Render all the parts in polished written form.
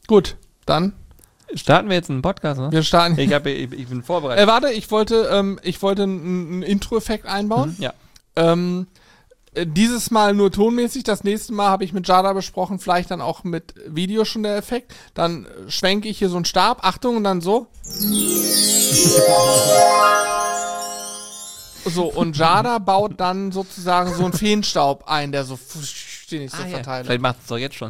Gut, dann starten wir jetzt einen Podcast, ne? wir starten. Ich bin vorbereitet. Warte, ich wollte einen Intro-Effekt einbauen. Ja. Dieses Mal nur tonmäßig, das nächste Mal habe ich mit Jada besprochen, vielleicht dann auch mit Video schon der Effekt. Dann schwenke ich hier so einen Stab, Achtung, und dann so. So, und Jada baut dann sozusagen so einen Feenstaub ein, der so den ich so verteile. Vielleicht macht es doch jetzt schon.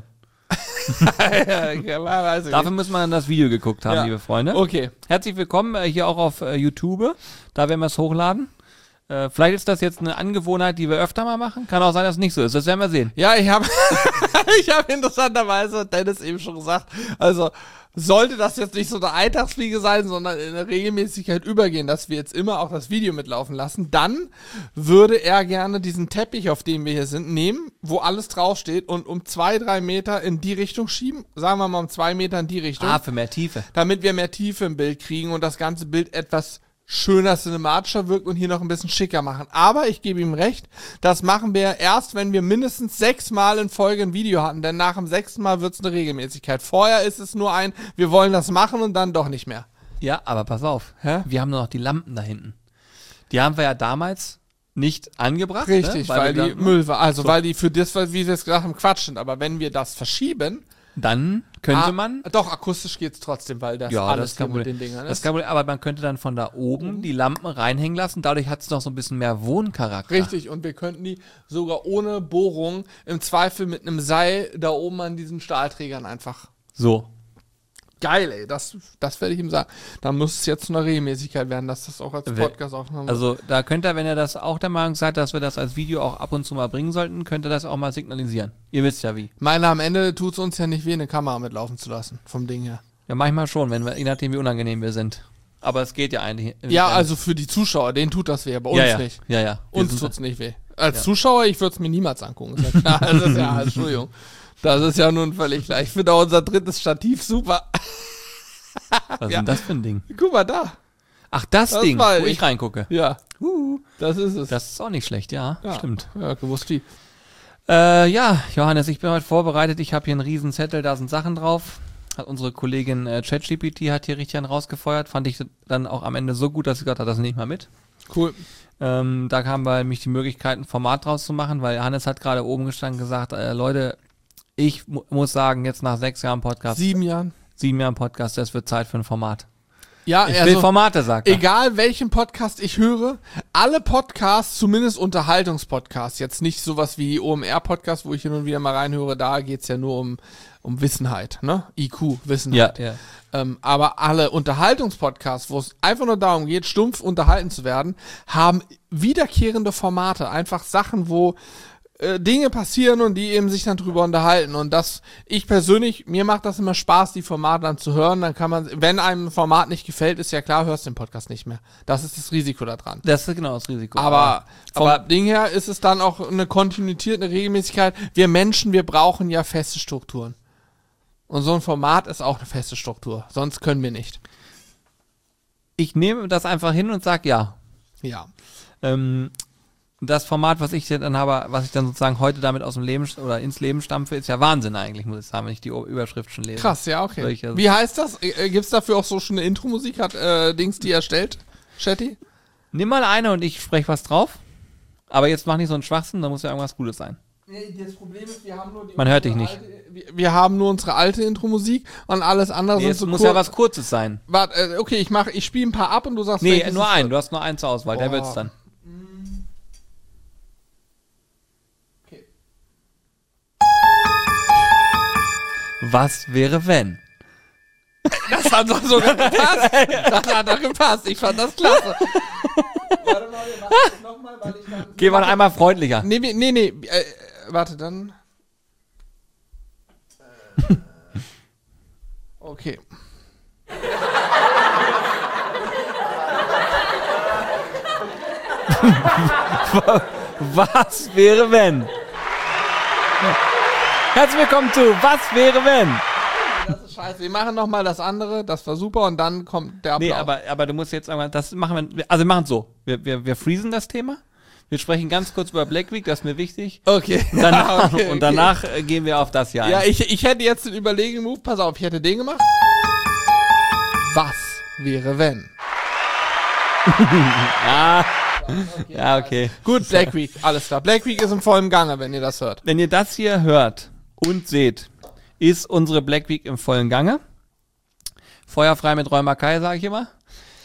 Ja, weiß ich Dafür nicht. müssen wir dann das Video geguckt haben, Ja. liebe Freunde. Okay. Herzlich willkommen hier auch auf YouTube. Da werden wir es hochladen. Vielleicht ist das jetzt eine Angewohnheit, die wir öfter mal machen. Kann auch sein, dass es nicht so ist. Das werden wir sehen. Ja, ich habe ich hab interessanterweise Dennis eben schon gesagt, also sollte das jetzt nicht so eine Eintagsfliege sein, sondern in eine Regelmäßigkeit übergehen, dass wir jetzt immer auch das Video mitlaufen lassen, dann würde er gerne diesen Teppich, auf dem wir hier sind, nehmen, wo alles draufsteht und um 2-3 Meter in die Richtung schieben, sagen wir mal um 2 Meter in die Richtung, Für mehr Tiefe. damit wir mehr Tiefe im Bild kriegen und das ganze Bild etwas schöner, cinematischer wirkt und hier noch ein bisschen schicker machen. Aber ich gebe ihm recht, das machen wir erst, wenn wir mindestens 6 Mal in Folge ein Video hatten, denn nach dem 6. Mal wird es eine Regelmäßigkeit. Vorher ist es nur wir wollen das machen und dann doch nicht mehr. Ja, aber pass auf. Hä? Wir haben nur noch die Lampen da hinten. Die haben wir ja damals nicht angebracht. Richtig, ne? weil wir die dann- Müll war, also So. weil die für das, wie wir es gesagt haben, Quatsch sind. Aber wenn wir das verschieben, Dann könnte man... Doch, akustisch geht's trotzdem, weil das Ja, alles das ist kein hier mit Problem. den Dingern Das ist ist. kein Problem, aber man könnte dann von da oben die Lampen reinhängen lassen. Dadurch hat es noch so ein bisschen mehr Wohncharakter. Richtig, und wir könnten die sogar ohne Bohrung im Zweifel mit einem Seil da oben an diesen Stahlträgern einfach. So. Geil, ey, das werde ich ihm sagen. Dann muss es jetzt zu einer Regelmäßigkeit werden, dass das auch als Podcast aufgenommen wird. Also da könnt ihr, wenn ihr das auch der Meinung seid, dass wir das als Video auch ab und zu mal bringen sollten, könnt ihr das auch mal signalisieren. Ihr wisst ja wie. Meine, am Ende tut es uns ja nicht weh, eine Kamera mitlaufen zu lassen, vom Ding her. Ja, manchmal schon, wenn wir, je nachdem wie unangenehm wir sind. Aber es geht ja eigentlich. Ja, also für die Zuschauer, denen tut das weh, bei uns ja, ja. nicht. Ja, ja. Wir Uns sind- tut's nicht weh. Als Ja. Zuschauer, ich würde es mir niemals angucken. Ist ja klar. Das ist ja, Entschuldigung. Das ist ja nun völlig klar. Ich finde auch unser drittes Stativ super. Was ist Ja. denn das für ein Ding? Guck mal da. Ach, das Das Ding, war wo ich. ich reingucke. Ja. Das ist es. Das ist auch nicht schlecht, ja. Ja. Stimmt. Ja, gewusst wie. Ja, Johannes, ich bin heute vorbereitet. Ich habe hier einen riesen Zettel, da sind Sachen drauf. Hat unsere Kollegin ChatGPT hat hier richtig einen rausgefeuert. Fand ich dann auch am Ende so gut, dass ich gesagt habe, das nehme ich mal mit. Cool. Da haben wir nämlich die Möglichkeit, ein Format draus zu machen, weil Hannes hat gerade oben gestanden und gesagt, Leute, ich muss sagen, jetzt nach 6 Jahren Podcast, 7 Jahren. 7 Jahren Podcast, das wird Zeit für ein Format. Ja, Ich will Formate, sagt er. egal welchen Podcast ich höre, alle Podcasts, zumindest Unterhaltungspodcasts, jetzt nicht sowas wie OMR-Podcast, wo ich hin und wieder mal reinhöre, da geht's ja nur um Wissenheit, ne? IQ, Wissenheit. Ja. Aber alle Unterhaltungspodcasts, wo es einfach nur darum geht, stumpf unterhalten zu werden, haben wiederkehrende Formate. Einfach Sachen, wo Dinge passieren und die eben sich dann drüber unterhalten. Und ich persönlich, mir macht das immer Spaß, die Formate dann zu hören. Dann kann man, wenn einem ein Format nicht gefällt, ist ja klar, hörst du den Podcast nicht mehr. Das ist das Risiko da dran. Das ist genau das Risiko. Aber vom aber- Ding her ist es dann auch eine Kontinuität, eine Regelmäßigkeit. Wir Menschen, wir brauchen ja feste Strukturen. Und so ein Format ist auch eine feste Struktur. Sonst können wir nicht. ich nehme das einfach hin und sage ja. Ja. Das Format, was ich dann habe, was ich dann sozusagen heute damit aus dem Leben oder ins Leben stampfe, ist ja Wahnsinn eigentlich, muss ich sagen, wenn ich die Überschrift schon lese. Krass, ja, okay. Solche- Wie heißt das? Gibt's dafür auch so schon eine Intro-Musik? Hat Dings die erstellt? Shetty? Nimm mal eine und ich spreche was drauf. Aber jetzt mach nicht so einen Schwachsinn, da muss ja irgendwas Gutes sein. Nee, das Problem ist, wir haben nur Man hört dich nicht. Wir haben nur unsere alte Intro-Musik und alles andere Nee, sind es so muss ja was Kurzes sein. Warte, okay, ich spiele ein paar ab und du sagst, Nee, welches nur es einen. wird. Du hast nur einen zur Auswahl, der Boah. wird's dann. Okay. Was wäre, wenn? Das hat doch sogar gepasst. Das hat doch gepasst. Ich fand das klasse. Warte mal, wir machen das nochmal, weil ich dann... Geh mal einmal freundlicher. Nee, warte, dann... Okay. Was wäre, wenn? Herzlich willkommen zu Was wäre, wenn? Das ist scheiße. Wir machen nochmal das andere, das war super und dann kommt der Applaus. Nee, aber du musst jetzt einmal, das machen wir, also wir machen es so. Wir freezen das Thema. Wir sprechen ganz kurz über Black Week, das ist mir wichtig. Okay. Und danach gehen wir auf das hier ein. Ja, ich hätte jetzt den Überlegen-Move, pass auf, ich hätte den gemacht. Was wäre, wenn? Ja, okay. Gut, Black Week, alles klar. Black Week ist im vollen Gange, wenn ihr das hört. Wenn ihr das hier hört und seht, ist unsere Black Week im vollen Gange. Feuerfrei mit Räumakai, sage ich immer.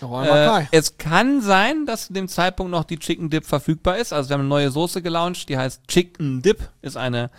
Es kann sein, dass zu dem Zeitpunkt noch die Chicken Dip verfügbar ist. Also wir haben eine neue Soße gelauncht, die heißt Chicken Dip. Ist eine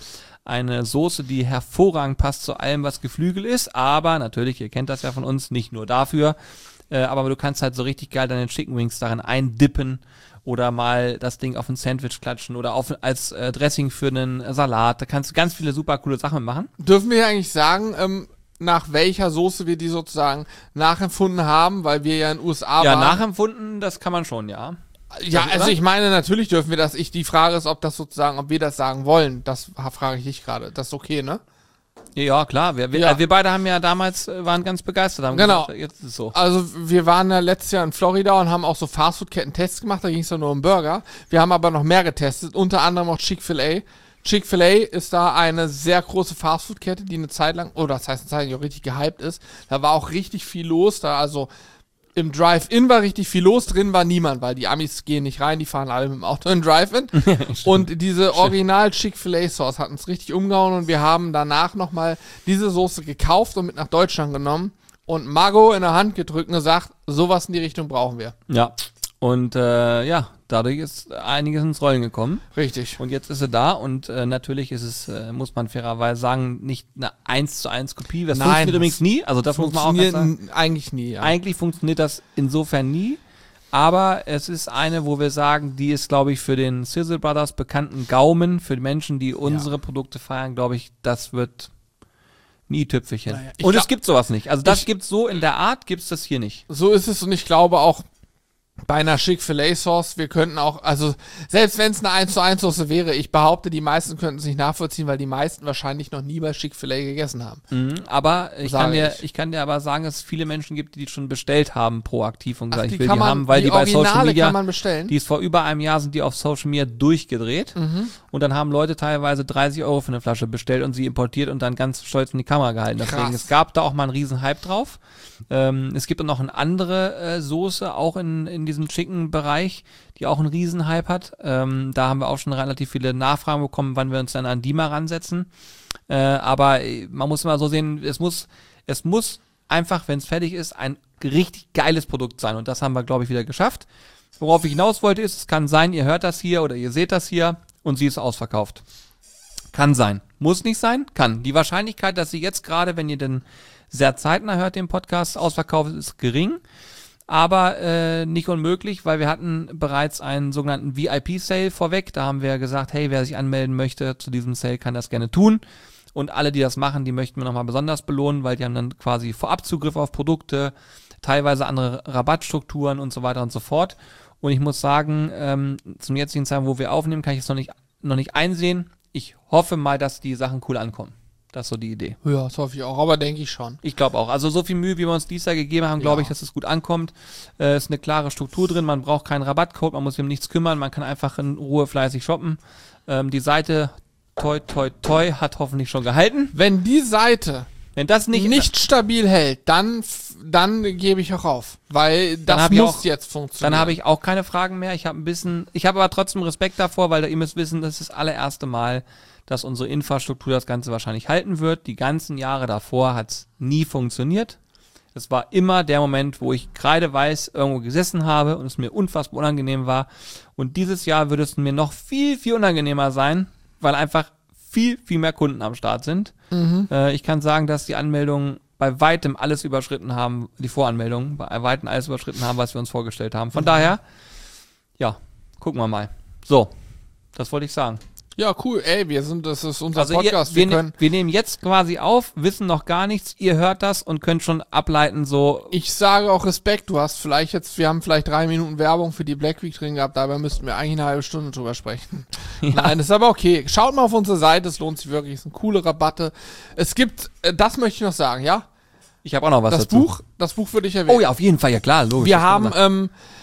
Soße, die hervorragend passt zu allem, was Geflügel ist. Aber natürlich, ihr kennt das ja von uns, nicht nur dafür. Aber du kannst halt so richtig geil deine Chicken Wings darin eindippen oder mal das Ding auf ein Sandwich klatschen oder als Dressing für einen Salat. Da kannst du ganz viele super coole Sachen machen. Dürfen wir eigentlich sagen, nach welcher Soße wir die sozusagen nachempfunden haben, weil wir ja in den USA waren? Ja, nachempfunden, das kann man schon, ja. Ja, also ich meine, natürlich dürfen wir das. Die Frage ist, ob wir das sagen wollen. Das frage ich dich gerade. Das ist okay, ne? Ja, klar. Wir beide haben ja damals, waren ganz begeistert. Haben genau. Gesagt, jetzt ist es so. Also wir waren ja letztes Jahr in Florida und haben auch so Fastfood-Ketten-Tests gemacht. Da ging es ja nur um Burger. Wir haben aber noch mehr getestet. Unter anderem auch Chick-fil-A. Chick-fil-A ist da eine sehr große Fastfood-Kette, die eine Zeit lang, oder das heißt eine Zeit lang auch richtig gehypt ist. Da war auch richtig viel los. Da also im Drive-In war richtig viel los, drin war niemand, weil die Amis gehen nicht rein, die fahren alle mit dem Auto in Drive-In. Und diese Original Chick-fil-A-Sauce hat uns richtig umgehauen und wir haben danach nochmal diese Soße gekauft und mit nach Deutschland genommen und Margot in der Hand gedrückt und gesagt, sowas in die Richtung brauchen wir. Ja, und dadurch ist einiges ins Rollen gekommen. Richtig. Und jetzt ist sie da und natürlich ist es, muss man fairerweise sagen, nicht eine 1:1 Kopie. Das funktioniert übrigens nie. Also das muss man auch sagen. Eigentlich nie, ja. Eigentlich funktioniert das insofern nie. Aber es ist eine, wo wir sagen, die ist, glaube ich, für den Sizzle Brothers bekannten Gaumen, für die Menschen, die unsere Produkte feiern, glaube ich, das wird nie Tüpfelchen. Naja, und es gibt sowas nicht. Also das gibt's so in der Art, gibt's das hier nicht. So ist es und ich glaube auch, bei einer Chick-fil-A-Sauce, wir könnten auch, also selbst wenn es eine 1:1 Soße wäre, ich behaupte, die meisten könnten es nicht nachvollziehen, weil die meisten wahrscheinlich noch nie bei Chick-fil-A gegessen haben. Aber ich kann dir aber sagen, dass es viele Menschen gibt, die schon bestellt haben, proaktiv und gesagt, ich will die haben, weil die bei Social Media, kann man bestellen. Die ist vor über einem Jahr, sind die auf Social Media durchgedreht und dann haben Leute teilweise 30 € für eine Flasche bestellt und sie importiert und dann ganz stolz in die Kamera gehalten. Deswegen, es gab da auch mal einen riesen Hype drauf. Es gibt auch noch eine andere Soße, auch in diesem Chicken-Bereich, die auch einen riesen Hype hat. Da haben wir auch schon relativ viele Nachfragen bekommen, wann wir uns dann an die mal ransetzen. Aber man muss mal so sehen, es muss einfach, wenn es fertig ist, ein richtig geiles Produkt sein. Und das haben wir, glaube ich, wieder geschafft. Worauf ich hinaus wollte ist, es kann sein, ihr hört das hier oder ihr seht das hier und sie ist ausverkauft. Kann sein. Muss nicht sein? Kann. Die Wahrscheinlichkeit, dass sie jetzt gerade, wenn ihr denn sehr zeitnah hört, den Podcast ausverkauft, ist gering. Aber nicht unmöglich, weil wir hatten bereits einen sogenannten VIP-Sale vorweg. Da haben wir gesagt, hey, wer sich anmelden möchte zu diesem Sale, kann das gerne tun. Und alle, die das machen, die möchten wir nochmal besonders belohnen, weil die haben dann quasi Vorabzugriff auf Produkte, teilweise andere Rabattstrukturen und so weiter und so fort. Und ich muss sagen, zum jetzigen Zeitpunkt, wo wir aufnehmen, kann ich es noch nicht einsehen. Ich hoffe mal, dass die Sachen cool ankommen. Das ist so die Idee. Ja, das hoffe ich auch, aber denke ich schon. Ich glaube auch. Also so viel Mühe, wie wir uns dieses Jahr gegeben haben, glaube ich, dass es gut ankommt. Ist eine klare Struktur drin, man braucht keinen Rabattcode, man muss sich um nichts kümmern, man kann einfach in Ruhe fleißig shoppen. Die Seite toi toi toi hat hoffentlich schon gehalten. Wenn die Seite das nicht stabil hält, dann gebe ich auch auf, weil das muss jetzt funktionieren. Dann habe ich auch keine Fragen mehr. Ich habe aber trotzdem Respekt davor, weil ihr müsst wissen, das ist das allererste Mal, dass unsere Infrastruktur das Ganze wahrscheinlich halten wird. Die ganzen Jahre davor hat es nie funktioniert. Es war immer der Moment, wo ich kreideweiß irgendwo gesessen habe und es mir unfassbar unangenehm war. Und dieses Jahr würde es mir noch viel, viel unangenehmer sein, weil einfach viel, viel mehr Kunden am Start sind. Ich kann sagen, dass die Anmeldungen bei weitem alles überschritten haben, die Voranmeldungen bei weitem alles überschritten haben, was wir uns vorgestellt haben. Von daher, ja, gucken wir mal. So, das wollte ich sagen. Ja, cool. Ey, das ist unser Podcast. Wir nehmen jetzt quasi auf, wissen noch gar nichts. Ihr hört das und könnt schon ableiten, so. Ich sage auch Respekt. Wir haben vielleicht 3 Minuten Werbung für die Black Week drin gehabt. Dabei müssten wir eigentlich eine halbe Stunde drüber sprechen. Ja. Nein, das ist aber okay. Schaut mal auf unsere Seite. Es lohnt sich wirklich. Es sind coole Rabatte. Es gibt, das möchte ich noch sagen, ja? Ich habe auch noch was dazu. Das Buch würde ich erwähnen. Oh ja, auf jeden Fall. Ja klar, logisch.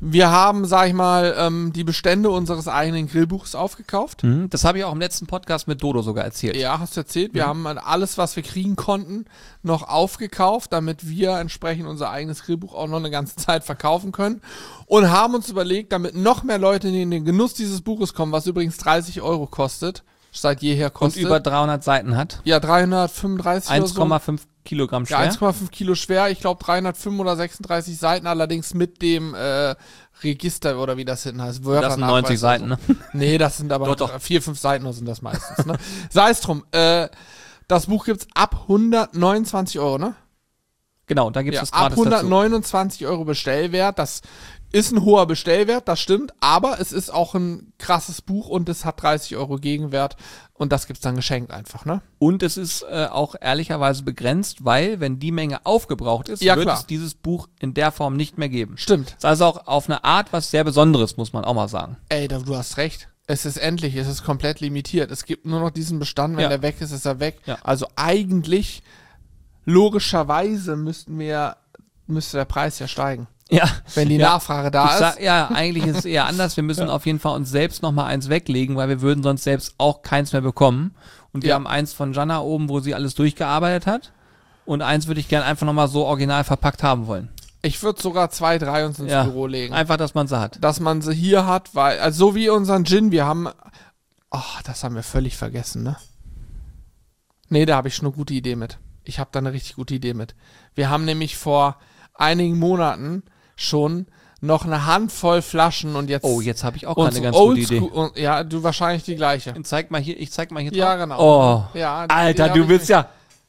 Wir haben, sag ich mal, die Bestände unseres eigenen Grillbuchs aufgekauft. Das habe ich auch im letzten Podcast mit Dodo sogar erzählt. Ja, hast du erzählt. Wir haben alles, was wir kriegen konnten, noch aufgekauft, damit wir entsprechend unser eigenes Grillbuch auch noch eine ganze Zeit verkaufen können. Und haben uns überlegt, damit noch mehr Leute in den Genuss dieses Buches kommen, was übrigens 30 € kostet, seit jeher kostet. Und über 300 Seiten hat. Ja, 335 oder so. 1,5 Kilogramm schwer. Ja, 1,5 Kilo schwer. Ich glaube 305 oder 36 Seiten, allerdings mit dem Register oder wie das hinten heißt. Das sind 90 Seiten, ne? Nee, das sind aber Doch. 4, 5 Seiten nur sind das meistens, ne? Sei es drum. Das Buch gibt's ab 129 €, ne? Genau, da gibt es Ja, das ab gratis dazu. 129 € Bestellwert. Das ist ein hoher Bestellwert, das stimmt, aber es ist auch ein krasses Buch und es hat 30 € Gegenwert und das gibt's dann geschenkt einfach, ne? Und es ist auch ehrlicherweise begrenzt, weil, wenn die Menge aufgebraucht ist, Ja, wird klar. es dieses Buch in der Form nicht mehr geben. Stimmt. Das ist also auch auf eine Art was sehr Besonderes, muss man auch mal sagen. Ey, du hast recht. Es ist endlich, es ist komplett limitiert. Es gibt nur noch diesen Bestand, wenn Ja. der weg ist, ist er weg. Ja. Also eigentlich, logischerweise müsste der Preis ja steigen, Ja. wenn die Ja. Nachfrage da ist. Ja, eigentlich ist es eher anders. Wir müssen auf jeden Fall uns selbst nochmal eins weglegen, weil wir würden sonst selbst auch keins mehr bekommen. Und wir Ja. haben eins von Jana oben, wo sie alles durchgearbeitet hat. Und eins würde ich gerne einfach nochmal so original verpackt haben wollen. Ich würde sogar 2, 3 uns ins Ja. Büro legen. Einfach, dass man sie hat. Dass man sie hier hat, weil, also so wie unseren Gin, wir haben, das haben wir völlig vergessen, ne? Nee, da habe ich schon eine gute Idee mit. Ich habe da eine richtig gute Idee mit. Wir haben nämlich vor einigen Monaten schon noch eine Handvoll Flaschen und jetzt... Oh, jetzt habe ich auch gerade eine unsere ganz gute Idee. Oldschool- ja, du wahrscheinlich die gleiche. Ich zeig mal hier Ja, drauf. genau. Oh, Ja, Alter, du willst ja...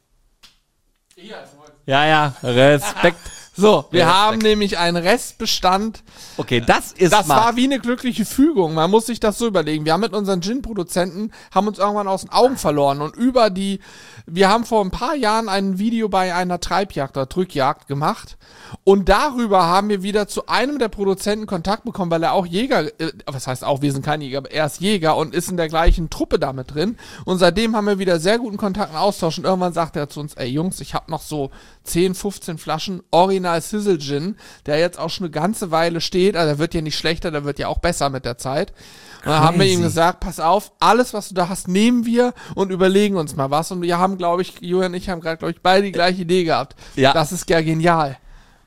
Ja, Respekt. So, wir Respekt. haben nämlich einen Restbestand. Okay, das ist Das mal... war wie eine glückliche Fügung. Man muss sich das so überlegen. Wir haben mit unseren Gin-Produzenten, haben uns irgendwann aus den Augen verloren und wir haben vor ein paar Jahren ein Video bei einer Treibjagd oder Drückjagd gemacht und darüber haben wir wieder zu einem der Produzenten Kontakt bekommen, weil er auch Jäger, was heißt auch, wir sind kein Jäger, aber er ist Jäger und ist in der gleichen Truppe damit drin und seitdem haben wir wieder sehr guten Kontakt und Austausch und irgendwann sagt er zu uns, ey Jungs, ich habe noch so 10, 15 Flaschen Original Sizzle Gin, der jetzt auch schon eine ganze Weile steht, also der wird ja nicht schlechter, der wird ja auch besser mit der Zeit. Und dann haben wir ihm gesagt, pass auf, alles, was du da hast, nehmen wir und überlegen uns mal was. Und wir haben, glaube ich, Julian und ich haben gerade, glaube ich, beide die gleiche Idee gehabt. Ja. Das ist ja genial.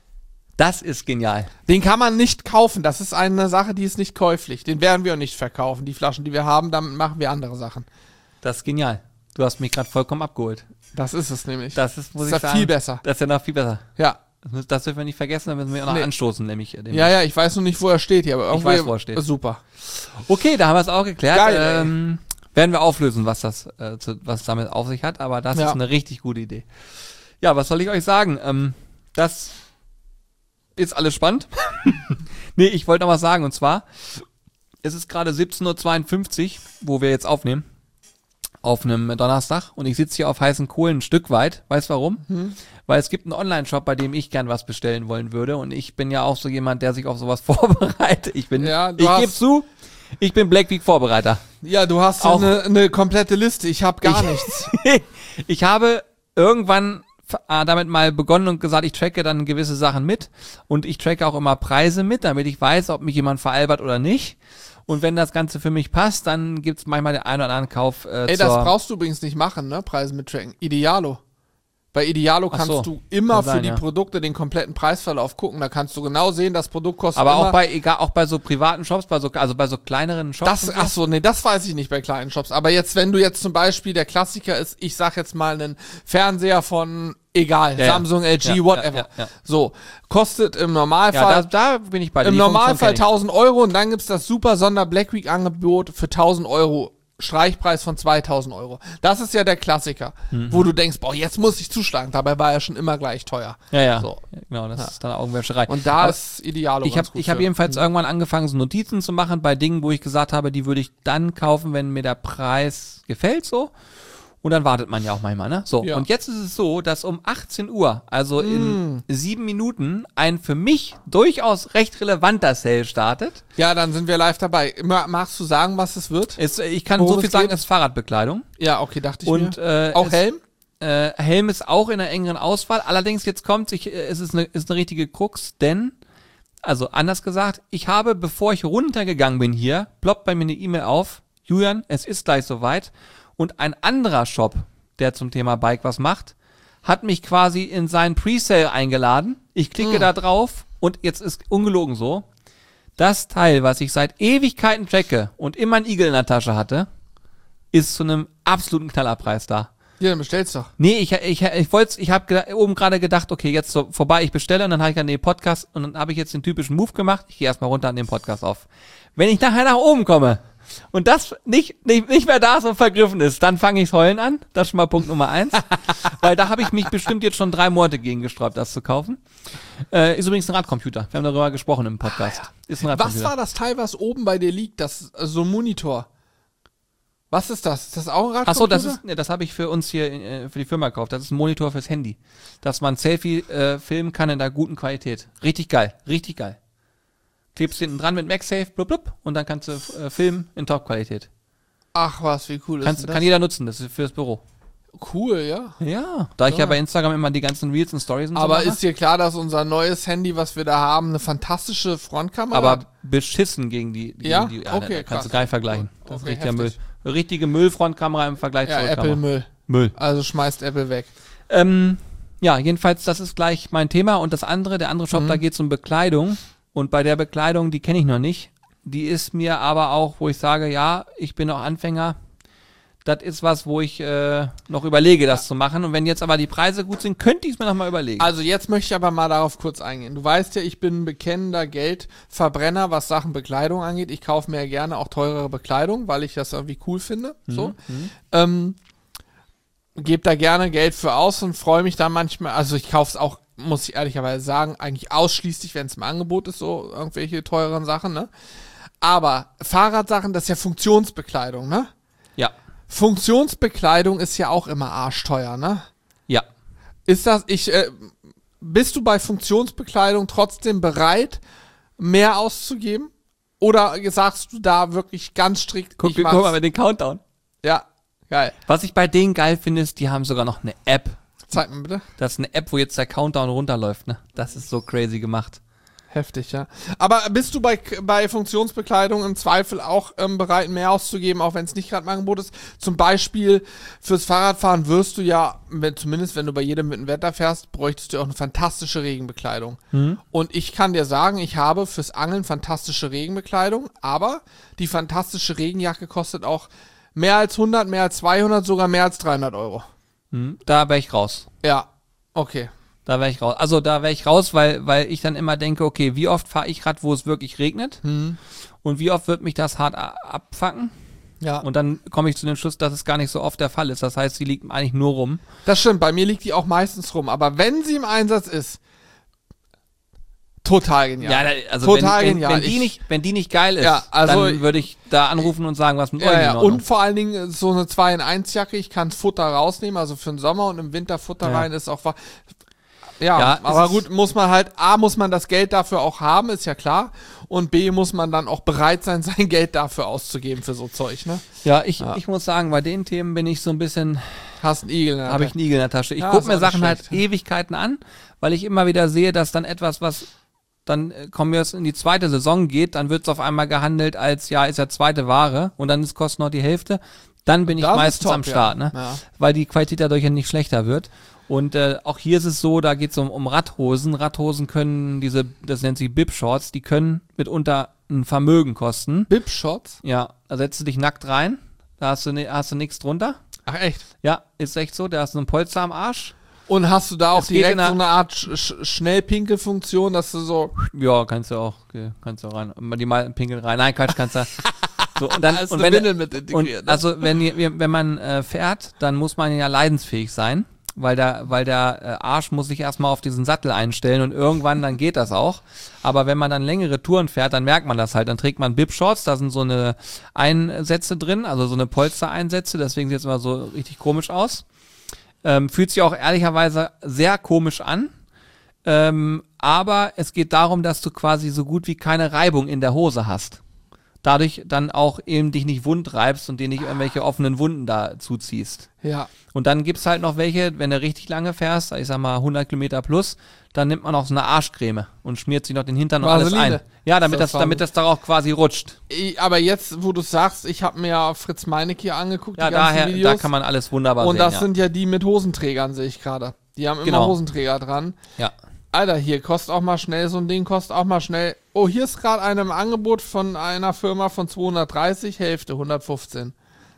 Das ist genial. Den kann man nicht kaufen. Das ist eine Sache, die ist nicht käuflich. Den werden wir auch nicht verkaufen. Die Flaschen, die wir haben, damit machen wir andere Sachen. Das ist genial. Du hast mich gerade vollkommen abgeholt. Das ist es nämlich. Das ist, muss ist ich ja sagen, viel besser. Das ist ja noch viel besser. Ja. Das dürfen wir nicht vergessen, dann müssen wir auch noch Nee. anstoßen, nämlich. Ja, ich weiß noch nicht, wo er steht hier, aber Ich irgendwie. weiß, wo er steht. Super. Okay, da haben wir es auch geklärt. Geil, Werden wir auflösen, was was damit auf sich hat, aber das Ja. ist eine richtig gute Idee. Ja, was soll ich euch sagen? Das ist alles spannend. Nee, ich wollte noch was sagen, und zwar, es ist gerade 17:52 Uhr, wo wir jetzt aufnehmen. Auf einem Donnerstag und ich sitze hier auf heißen Kohlen ein Stück weit. Weißt warum? Weil es gibt einen Online-Shop, bei dem ich gern was bestellen wollen würde und ich bin ja auch so jemand, der sich auf sowas vorbereitet. Ich Ja, du gebe hast- zu, ich bin Black Week Vorbereiter. Ja, du hast Auch- eine komplette Liste. Ich habe gar nichts. Ich habe irgendwann damit mal begonnen und gesagt, ich tracke dann gewisse Sachen mit und ich tracke auch immer Preise mit, damit ich weiß, ob mich jemand veralbert oder nicht. Und wenn das Ganze für mich passt, dann gibt's manchmal den einen oder anderen Kauf Ey, das brauchst du übrigens nicht machen, ne? Preise mit Tracken. Idealo. Bei Idealo Ach kannst so. du immer Kann für sein, die ja. Produkte den kompletten Preisverlauf gucken. Da kannst du genau sehen, das Produkt kostet aber immer... auch bei so privaten Shops, bei so kleineren Shops. Das, und so. ach so, nee, das weiß ich nicht bei kleinen Shops. Aber jetzt, wenn du jetzt zum Beispiel, der Klassiker ist, ich sag jetzt mal einen Fernseher von, egal, Ja, ja. Samsung, LG, Ja, whatever. ja. So, kostet im Ja, Normalfall, da bin ich bei dir. im Die Funktion Normalfall kenn 1000 Euro und dann gibt's das super Sonder-Black Week-Angebot für 1000 Euro. Streichpreis von 2000 Euro. Das ist ja der Klassiker, wo du denkst, boah, jetzt muss ich zuschlagen. Dabei war er schon immer gleich teuer. ich. Ja. So. Ja, genau, das ist dann Augenwäscherei. Und da Aber ist Idealo ich ganz habe gut ich hab für. jedenfalls irgendwann angefangen, so Notizen zu machen bei Dingen, wo ich gesagt habe, die würde ich dann kaufen, wenn mir der Preis gefällt, so. Und dann wartet man ja auch manchmal, ne? So, Ja. und jetzt ist es so, dass um 18 Uhr, also in 7 Minuten, ein für mich durchaus recht relevanter Sale startet. Ja, dann sind wir live dabei. Magst du sagen, was es wird? Ich kann Worum so viel es sagen, geht? es ist Fahrradbekleidung. Ja, okay, dachte ich Und mir. Auch es- Helm? Helm ist auch in einer engeren Auswahl. Allerdings jetzt kommt, es ist eine richtige Krux, denn Also anders gesagt, ich habe, bevor ich runtergegangen bin hier, ploppt bei mir eine E-Mail auf, Julian, es ist gleich soweit. Und ein anderer Shop, der zum Thema Bike was macht, hat mich quasi in seinen Presale eingeladen. Ich klicke da drauf und jetzt ist ungelogen so, das Teil, was ich seit Ewigkeiten tracke und immer einen Igel in der Tasche hatte, ist zu einem absoluten Knallerpreis da. Ja, dann bestellst doch. Nee, ich habe oben gerade gedacht, okay, jetzt so vorbei, ich bestelle und dann habe ich dann den Podcast und dann habe ich jetzt den typischen Move gemacht, ich gehe erstmal runter an den Podcast auf. Wenn ich nachher nach oben komme und das nicht mehr da ist und vergriffen ist, dann fange ich heulen an, das ist schon mal Punkt Nummer 1, weil da habe ich mich bestimmt jetzt schon 3 Monate gegen gesträubt, das zu kaufen. Ist übrigens ein Radcomputer, wir haben darüber gesprochen im Podcast. Ist ein Radcomputer. Was war das Teil, was oben bei dir liegt, das so ein Monitor? Was ist das? Ist das auch ein Radcomputer? Achso, das habe ich für uns hier für die Firma gekauft. Das ist ein Monitor fürs Handy. Dass man Selfie filmen kann in der guten Qualität. Richtig geil, richtig geil. Klebst hinten dran mit MagSafe, blub, blub, und dann kannst du filmen in Top-Qualität. Ach was, wie cool ist das? Kann jeder nutzen, das ist fürs Büro. Cool, ja. Ja, da ich ja bei Instagram immer die ganzen Reels und Stories und so Aber mache. ist dir klar, dass unser neues Handy, was wir da haben, eine fantastische Frontkamera Aber hat? beschissen gegen die. Ja? Die Okay, kannst du krass. gar nicht vergleichen. Das ist Okay, richtiger Müll. heftig. Richtige Müllfrontkamera im Vergleich Ja, zur Rückkamera. Apple-Müll. Müll. Also schmeißt Apple weg. Ja, jedenfalls, das ist gleich mein Thema. Und das andere, der andere Shop, da geht es um Bekleidung. Und bei der Bekleidung, die kenne ich noch nicht. Die ist mir aber auch, wo ich sage, ja, ich bin noch Anfänger. Das ist was, wo ich noch überlege, das zu machen. Und wenn jetzt aber die Preise gut sind, könnte ich es mir noch mal überlegen. Also jetzt möchte ich aber mal darauf kurz eingehen. Du weißt ja, ich bin ein bekennender Geldverbrenner, was Sachen Bekleidung angeht. Ich kaufe mir ja gerne auch teurere Bekleidung, weil ich das irgendwie cool finde. So. Gebe da gerne Geld für aus und freue mich da manchmal. Also ich kaufe es auch, muss ich ehrlicherweise sagen, eigentlich ausschließlich, wenn es im Angebot ist, so irgendwelche teureren Sachen, ne? Aber Fahrradsachen, das ist ja Funktionsbekleidung, ne? Ja. Funktionsbekleidung ist ja auch immer arschteuer, ne? Ja. Ist das, bist du bei Funktionsbekleidung trotzdem bereit, mehr auszugeben? Oder sagst du da wirklich ganz strikt, Guck mal mit den Countdown. Ja, geil. Was ich bei denen geil finde, ist, die haben sogar noch eine App. Zeig mir bitte. Das ist eine App, wo jetzt der Countdown runterläuft, ne? Das ist so crazy gemacht. Heftig, ja. Aber bist du bei Funktionsbekleidung im Zweifel auch bereit, mehr auszugeben, auch wenn es nicht gerade im Angebot ist? Zum Beispiel fürs Fahrradfahren wirst du ja, zumindest wenn du bei jedem mit dem Wetter fährst, bräuchtest du auch eine fantastische Regenbekleidung. Und ich kann dir sagen, ich habe fürs Angeln fantastische Regenbekleidung, aber die fantastische Regenjacke kostet auch mehr als 100, mehr als 200, sogar mehr als 300 Euro. Da wäre ich raus. Ja, okay. Da wäre ich raus. Also da wäre ich raus, weil ich dann immer denke, okay, wie oft fahre ich Rad, wo es wirklich regnet? Und wie oft wird mich das hart abfacken? Ja. Und dann komme ich zu dem Schluss, dass es gar nicht so oft der Fall ist. Das heißt, sie liegt eigentlich nur rum. Das stimmt, bei mir liegt die auch meistens rum. Aber wenn sie im Einsatz ist, total genial. Ja, also total wenn genial. wenn die nicht geil ist, Ja, also dann würde ich da anrufen und sagen, was mit euch Ja, in ja. Ordnung. Und vor allen Dingen so eine 2-in-1-Jacke, ich kann Futter rausnehmen, also für den Sommer und im Winter Futter Ja. rein ist auch ja, Ja, aber es ist- gut, muss man halt, A, muss man das Geld dafür auch haben, ist ja klar, und B, muss man dann auch bereit sein, sein Geld dafür auszugeben für so Zeug, ne? Ja, ich muss sagen, bei den Themen bin ich so ein bisschen, Hast einen Igel, ne? habe ich einen Igel in der Tasche. Ich Ja, gucke ist mir auch nicht Sachen halt schlecht. Ewigkeiten an, weil ich immer wieder sehe, dass dann etwas, was dann kommen wir jetzt in die zweite Saison geht, dann wird es auf einmal gehandelt als, ja, ist ja zweite Ware und dann kostet noch die Hälfte. Dann bin ich Das ist meistens top, am Start, ja. ne? Ja. Weil die Qualität dadurch ja nicht schlechter wird. Und auch hier ist es so, da geht es um Radhosen. Radhosen können das nennt sich Bib-Shorts, die können mitunter ein Vermögen kosten. Bib-Shots? Ja, da setzt du dich nackt rein, da hast du nichts drunter. Ach, echt? Ja, ist echt so, da hast du einen Polster am Arsch. Und hast du da auch Es geht direkt in der- so eine Art Schnellpinkelfunktion, dass du so, Ja, kannst du auch rein. Die mal pinkeln rein. Nein, Quatsch, kannst du. So, und dann, da ist und eine wenn, Windel mit integriert, ne? also wenn man fährt, dann muss man ja leidensfähig sein, weil der Arsch muss sich erstmal auf diesen Sattel einstellen und irgendwann dann geht das auch. Aber wenn man dann längere Touren fährt, dann merkt man das halt. Dann trägt man Bib-Shorts, da sind so eine Einsätze drin, also so eine Polstereinsätze, deswegen sieht es immer so richtig komisch aus. Fühlt sich auch ehrlicherweise sehr komisch an. Aber es geht darum, dass du quasi so gut wie keine Reibung in der Hose hast. dadurch dann auch eben dich nicht wundreibst und dir nicht irgendwelche offenen Wunden da zuziehst. Ja. Und dann gibt's halt noch welche, wenn du richtig lange fährst, ich sag mal 100 Kilometer plus, dann nimmt man auch so eine Arschcreme und schmiert sich noch den Hintern und alles Vaseline. ein. Ja, damit das da auch quasi rutscht. Aber jetzt, wo du sagst, ich habe mir ja Fritz Meinecke hier angeguckt, Ja, die ganzen daher, Videos. da kann man alles wunderbar und sehen. das sind ja die mit Hosenträgern, sehe ich gerade. Die haben immer Genau. Hosenträger dran. Ja. Alter, hier kostet auch mal schnell, so ein Ding kostet auch mal schnell. Oh, hier ist gerade eine im Angebot von einer Firma von 230, Hälfte, 115.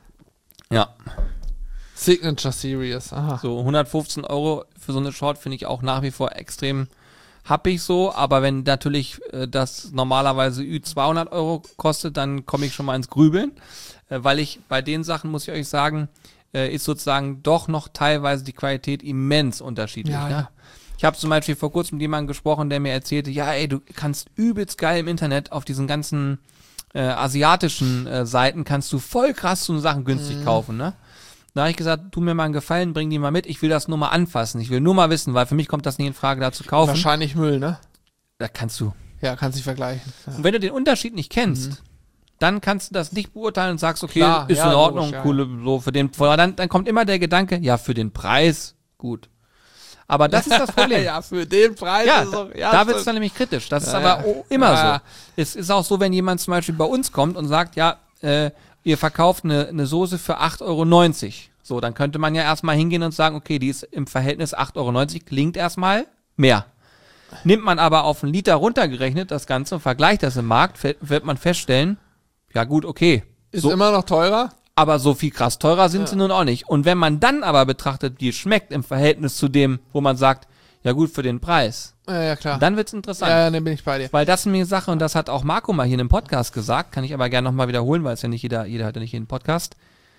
Ja. Signature Series, aha. So 115 € für so eine Short finde ich auch nach wie vor extrem happig so, aber wenn natürlich das normalerweise 200 € kostet, dann komme ich schon mal ins Grübeln, weil ich bei den Sachen, muss ich euch sagen, ist sozusagen doch noch teilweise die Qualität immens unterschiedlich. Ja, ne? ja. Ich habe zum Beispiel vor kurzem mit jemandem gesprochen, der mir erzählte, ja ey, du kannst übelst geil im Internet auf diesen ganzen asiatischen Seiten kannst du voll krass so Sachen günstig kaufen, ne? Da habe ich gesagt, tu mir mal einen Gefallen, bring die mal mit, ich will das nur mal anfassen, ich will nur mal wissen, weil für mich kommt das nicht in Frage, da zu kaufen. Wahrscheinlich Müll, ne? Da kannst du. Ja, kannst dich vergleichen. Ja. Und wenn du den Unterschied nicht kennst, dann kannst du das nicht beurteilen und sagst, okay, Klar, ist ja, in Ordnung, logisch, ja. coole, so für den, dann kommt immer der Gedanke, ja, für den Preis, gut. Aber das ist das Problem. Ja, für den Preis Ja, ist auch, da wird es dann nämlich kritisch. Das ist aber immer so. Es ist auch so, wenn jemand zum Beispiel bei uns kommt und sagt, ja, ihr verkauft eine Soße für 8,90 €. So, dann könnte man ja erstmal hingehen und sagen, okay, die ist im Verhältnis 8,90 €, klingt erstmal mehr. Nimmt man aber auf einen Liter runtergerechnet das Ganze und vergleicht das im Markt, wird man feststellen, ja gut, okay. Ist So, immer noch teurer. aber so viel krass teurer sind sie nun auch nicht. Und wenn man dann aber betrachtet, wie es schmeckt im Verhältnis zu dem, wo man sagt, ja gut, für den Preis, Ja, klar. dann wird's interessant. Ja, dann bin ich bei dir. Weil das ist mir eine Sache, und das hat auch Marco mal hier in einem Podcast gesagt, kann ich aber gerne nochmal wiederholen, weil es ja nicht jeder hat ja nicht jeden Podcast.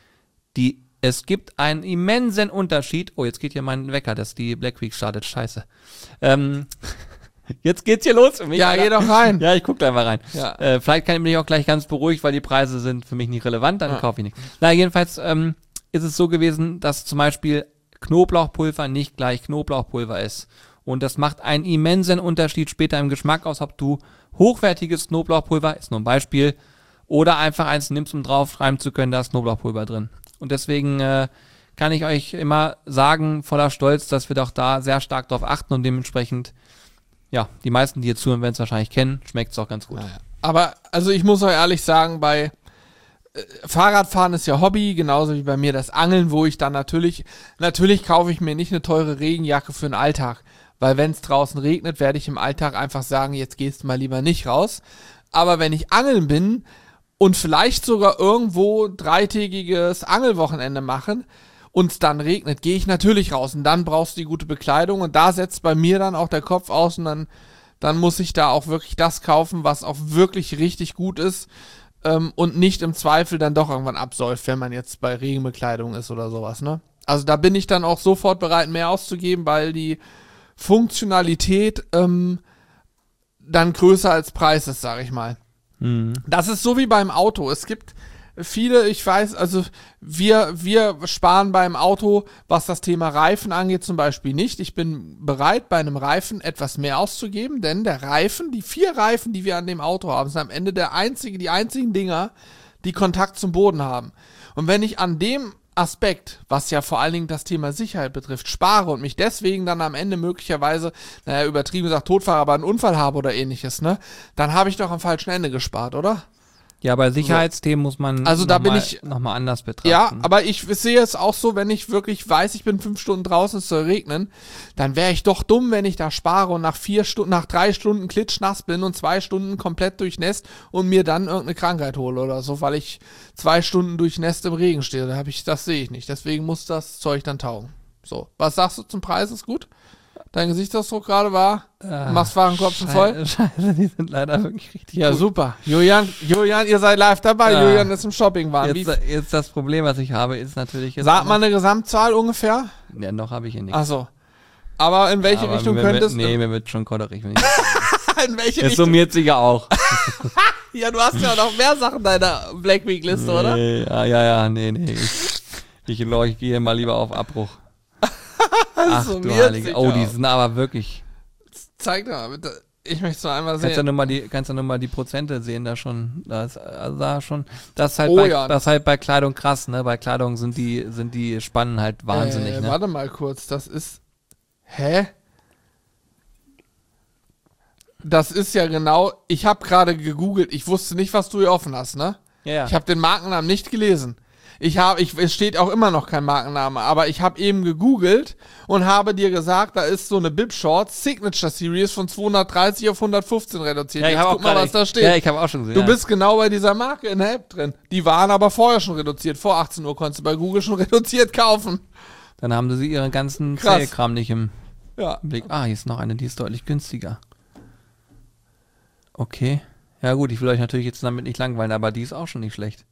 Es gibt einen immensen Unterschied. Oh, jetzt geht hier mein Wecker, dass die Black Week startet. Scheiße. Jetzt geht's hier los für mich. Ja, geh doch rein. Ja, ich guck da mal rein. Ja. Vielleicht bin ich auch gleich ganz beruhigt, weil die Preise sind für mich nicht relevant, dann kaufe ich nicht. Na, jedenfalls ist es so gewesen, dass zum Beispiel Knoblauchpulver nicht gleich Knoblauchpulver ist. Und das macht einen immensen Unterschied später im Geschmack aus, ob du hochwertiges Knoblauchpulver, ist nur ein Beispiel, oder einfach eins nimmst, um drauf schreiben zu können, da ist Knoblauchpulver drin. Und deswegen kann ich euch immer sagen, voller Stolz, dass wir doch da sehr stark drauf achten und dementsprechend, ja, die meisten, die hier zuhören, werden es wahrscheinlich kennen, schmeckt es auch ganz gut. Ja. Aber, also ich muss euch ehrlich sagen, bei Fahrradfahren ist ja Hobby, genauso wie bei mir das Angeln, wo ich dann natürlich kaufe ich mir nicht eine teure Regenjacke für den Alltag, weil wenn es draußen regnet, werde ich im Alltag einfach sagen, jetzt gehst du mal lieber nicht raus. Aber wenn ich angeln bin und vielleicht sogar irgendwo 3-tägiges Angelwochenende machen und es dann regnet, gehe ich natürlich raus und dann brauchst du die gute Bekleidung und da setzt bei mir dann auch der Kopf aus und dann muss ich da auch wirklich das kaufen, was auch wirklich richtig gut ist und nicht im Zweifel dann doch irgendwann absäuft, wenn man jetzt bei Regenbekleidung ist oder sowas, ne? Also da bin ich dann auch sofort bereit, mehr auszugeben, weil die Funktionalität dann größer als Preis ist, sag ich mal. Das ist so wie beim Auto. Es gibt viele, ich weiß, also wir sparen beim Auto, was das Thema Reifen angeht, zum Beispiel nicht. Ich bin bereit, bei einem Reifen etwas mehr auszugeben, denn der Reifen, die 4 Reifen, die wir an dem Auto haben, sind am Ende die einzigen Dinger, die Kontakt zum Boden haben. Und wenn ich an dem Aspekt, was ja vor allen Dingen das Thema Sicherheit betrifft, spare und mich deswegen dann am Ende möglicherweise, übertrieben gesagt, Todfahrer, aber einen Unfall habe oder ähnliches, ne, dann habe ich doch am falschen Ende gespart, oder? Ja, bei Sicherheitsthemen muss man also da bin ich nochmal anders betrachten. Ja, aber ich sehe es auch so, wenn ich wirklich weiß, ich bin 5 Stunden draußen, es soll regnen, dann wäre ich doch dumm, wenn ich da spare und nach 3 Stunden klitschnass bin und 2 Stunden komplett durchnässt und mir dann irgendeine Krankheit hole oder so, weil ich 2 Stunden durchnässt im Regen stehe. Das sehe ich nicht. Deswegen muss das Zeug dann taugen. So, was sagst du zum Preis? Ist gut? Dein Gesichtsausdruck gerade war, machst Warenkorb voll? Scheiße, die sind leider wirklich richtig Ja, gut. Super. Julian, ihr seid live dabei. Ja. Julian ist im Shoppingwahn. Jetzt das Problem, was ich habe, ist natürlich jetzt... Sag mal eine Gesamtzahl ungefähr. Ja, noch habe ich hier nichts. Ach so. Aber in welche Richtung könntest du? Nee, mir wird schon kodderig. Wenn In welche es Richtung? summiert sich ja auch. Ja, du hast ja noch mehr Sachen in deiner Black Week Liste, oder? Nee. Ich gehe mal lieber auf Abbruch. Ach du summiert Heilige. sich Oh, die auch. sind aber wirklich... Zeig doch mal bitte. Ich möchte es noch einmal sehen. Kannst du nur mal die Prozente sehen, da schon. Das ist halt, das ist halt bei Kleidung krass, ne? Bei Kleidung sind die Spannen halt wahnsinnig, ne? Warte mal kurz, das ist. Hä? Das ist ja genau. Ich habe gerade gegoogelt, ich wusste nicht, was du hier offen hast, ne? Ja. Ich habe den Markennamen nicht gelesen. Es steht auch immer noch kein Markenname, aber ich habe eben gegoogelt und habe dir gesagt, da ist so eine Bib Shorts Signature Series von 230 auf 115 reduziert. Ja, Jetzt guck mal, was da steht. Ja, ich habe auch schon gesehen. Du bist genau bei dieser Marke in der App drin. Die waren aber vorher schon reduziert. Vor 18 Uhr konntest du bei Google schon reduziert kaufen. Dann haben sie ihren ganzen Zählkram nicht im Blick. Ah, hier ist noch eine, die ist deutlich günstiger. Okay. Ja gut, ich will euch natürlich jetzt damit nicht langweilen, aber die ist auch schon nicht schlecht.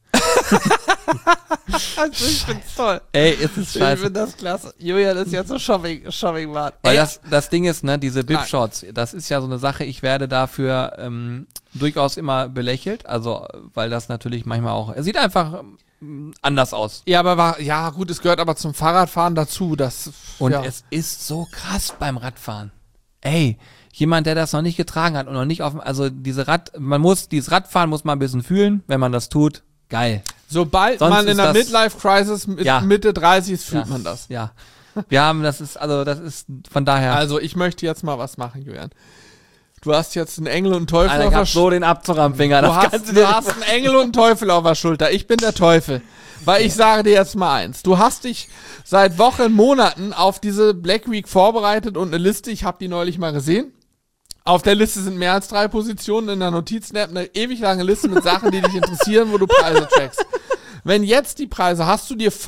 Also ich find's toll. Ey, ist es scheiße. Ich find das klasse. Julian ist jetzt so Shopping-Mann. Weil das Ding ist, ne, diese Bib-Shorts, das ist ja so eine Sache, ich werde dafür durchaus immer belächelt, also, weil das natürlich manchmal auch, es sieht einfach anders aus. Ja, aber gut, es gehört aber zum Fahrradfahren dazu, Es ist so krass beim Radfahren. Ey, jemand, der das noch nicht getragen hat und noch nicht dieses Radfahren muss man ein bisschen fühlen, wenn man das tut. Geil. Sobald man in der Midlife-Crisis Mitte 30 ist, fühlt man das. Ja. Das ist von daher. Also, ich möchte jetzt mal was machen, Julian. Du hast jetzt einen Engel und einen Teufel Alter, auf der so den Abzug am Finger. Du hast einen Engel und einen Teufel auf der Schulter. Ich bin der Teufel. Weil ich sage dir jetzt mal eins. Du hast dich seit Wochen, Monaten auf diese Black Week vorbereitet und eine Liste, ich habe die neulich mal gesehen. Auf der Liste sind mehr als 3 Positionen in der Notizen-App, eine ewig lange Liste mit Sachen, die dich interessieren, wo du Preise trackst. Wenn jetzt die Preise, hast du dir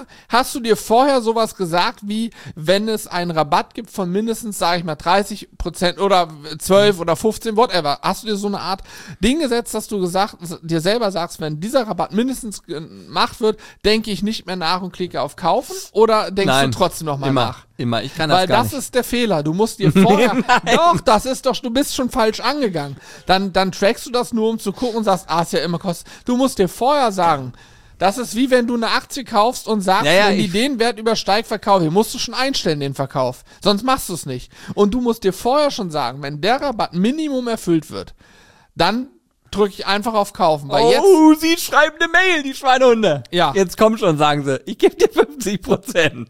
vorher sowas gesagt wie, wenn es einen Rabatt gibt von mindestens, sage ich mal, 30% oder 12 oder 15, whatever, hast du dir so eine Art Ding gesetzt, dass du dir selber sagst, wenn dieser Rabatt mindestens gemacht wird, denke ich nicht mehr nach und klicke auf Kaufen, oder denkst du trotzdem nochmal nach? Immer, ich kann das gar nicht. Weil das ist der Fehler. Du musst dir vorher, du bist schon falsch angegangen. Dann trackst du das nur, um zu gucken und sagst, ist ja immer kostet. Du musst dir vorher sagen, das ist wie wenn du eine Aktie kaufst und sagst, wenn die den Wert übersteigt, verkaufe. Musst du schon einstellen, den Verkauf. Sonst machst du es nicht. Und du musst dir vorher schon sagen, wenn der Rabatt Minimum erfüllt wird, dann drücke ich einfach auf Kaufen. Weil sie schreiben eine Mail, die Schweinehunde. Ja. Jetzt komm schon, sagen sie. Ich gebe dir 50%.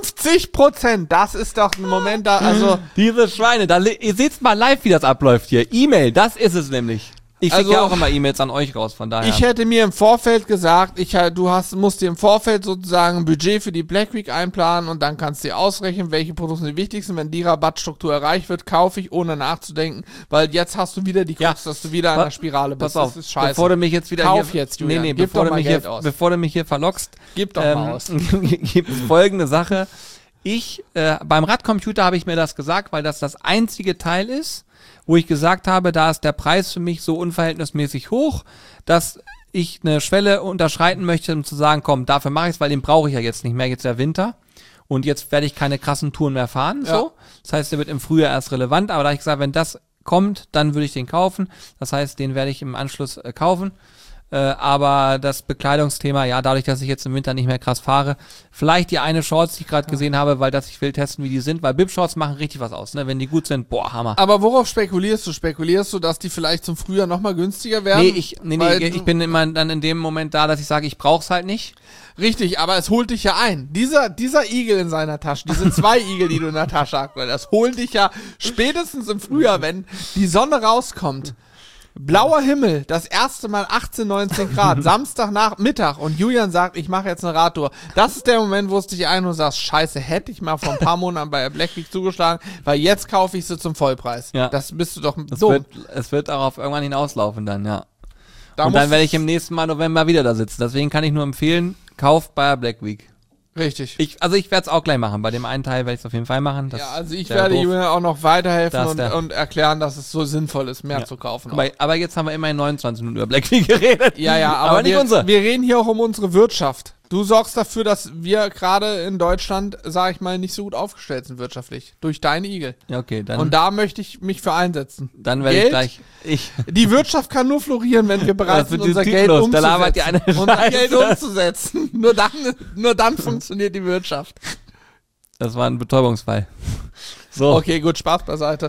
50%? Das ist doch ein Moment da, also. Diese Schweine, ihr seht mal live, wie das abläuft hier. E-Mail, das ist es nämlich. Ich schicke ja auch immer E-Mails an euch raus, von daher. Ich hätte mir im Vorfeld gesagt, musst dir im Vorfeld sozusagen ein Budget für die Black Week einplanen und dann kannst du dir ausrechnen, welche Produkte sind wichtig sind. Wenn die Rabattstruktur erreicht wird, kaufe ich, ohne nachzudenken, weil jetzt hast du wieder die Krux, dass du wieder an der Spirale bist. Pass auf, das ist scheiße. Bevor du mich jetzt wieder Julian. bevor du mich hier verlockst, gib doch mal aus. Gibt es folgende Sache. Beim Radcomputer habe ich mir das gesagt, weil das einzige Teil ist, wo ich gesagt habe, da ist der Preis für mich so unverhältnismäßig hoch, dass ich eine Schwelle unterschreiten möchte, um zu sagen, komm, dafür mache ich es, weil den brauche ich ja jetzt nicht mehr, jetzt der Winter. Und jetzt werde ich keine krassen Touren mehr fahren. Ja. So. Das heißt, der wird im Frühjahr erst relevant, aber da habe ich gesagt, wenn das kommt, dann würde ich den kaufen. Das heißt, den werde ich im Anschluss kaufen. Aber das Bekleidungsthema, dadurch, dass ich jetzt im Winter nicht mehr krass fahre, vielleicht die eine Shorts, die ich gerade gesehen habe, weil ich will testen, wie die sind, weil Bib-Shorts machen richtig was aus, ne? Wenn die gut sind, Hammer. Aber worauf spekulierst du? Spekulierst du, dass die vielleicht zum Frühjahr nochmal günstiger werden? Ich bin immer dann in dem Moment da, dass ich sage, ich brauch's halt nicht. Richtig, aber es holt dich ja ein. Dieser Igel in seiner Tasche, diese 2 Igel, die du in der Tasche aktuell hast, holt dich ja spätestens im Frühjahr, wenn die Sonne rauskommt. Blauer Himmel, das erste Mal 18, 19 Grad, Samstag nach Mittag und Julian sagt, ich mache jetzt eine Radtour. Das ist der Moment, wo es dich ein und sagst, scheiße, hätte ich mal vor ein paar Monaten bei der Black Week zugeschlagen, weil jetzt kaufe ich sie zum Vollpreis. Ja. Das bist du doch dumm. Es wird darauf irgendwann hinauslaufen dann, ja. Und dann werde ich im nächsten Mal November wieder da sitzen. Deswegen kann ich nur empfehlen, kauft bei der Black Week. Richtig. Ich werde es auch gleich machen. Bei dem einen Teil werde ich es auf jeden Fall machen. Ich werde Julian auch noch weiterhelfen und erklären, dass es so sinnvoll ist, mehr zu kaufen. Aber jetzt haben wir immerhin 29 Minuten über Black Week geredet. Ja, aber nicht unsere. Wir reden hier auch um unsere Wirtschaft. Du sorgst dafür, dass wir gerade in Deutschland, sag ich mal, nicht so gut aufgestellt sind wirtschaftlich. Durch deine Igel. Ja, okay. Dann, und da möchte ich mich für einsetzen. Dann werde ich gleich... Die Wirtschaft kann nur florieren, wenn wir bereit sind, unser Geld umzusetzen. Nur dann funktioniert die Wirtschaft. Das war ein Betäubungsfall. So. Okay, gut, Spaß beiseite.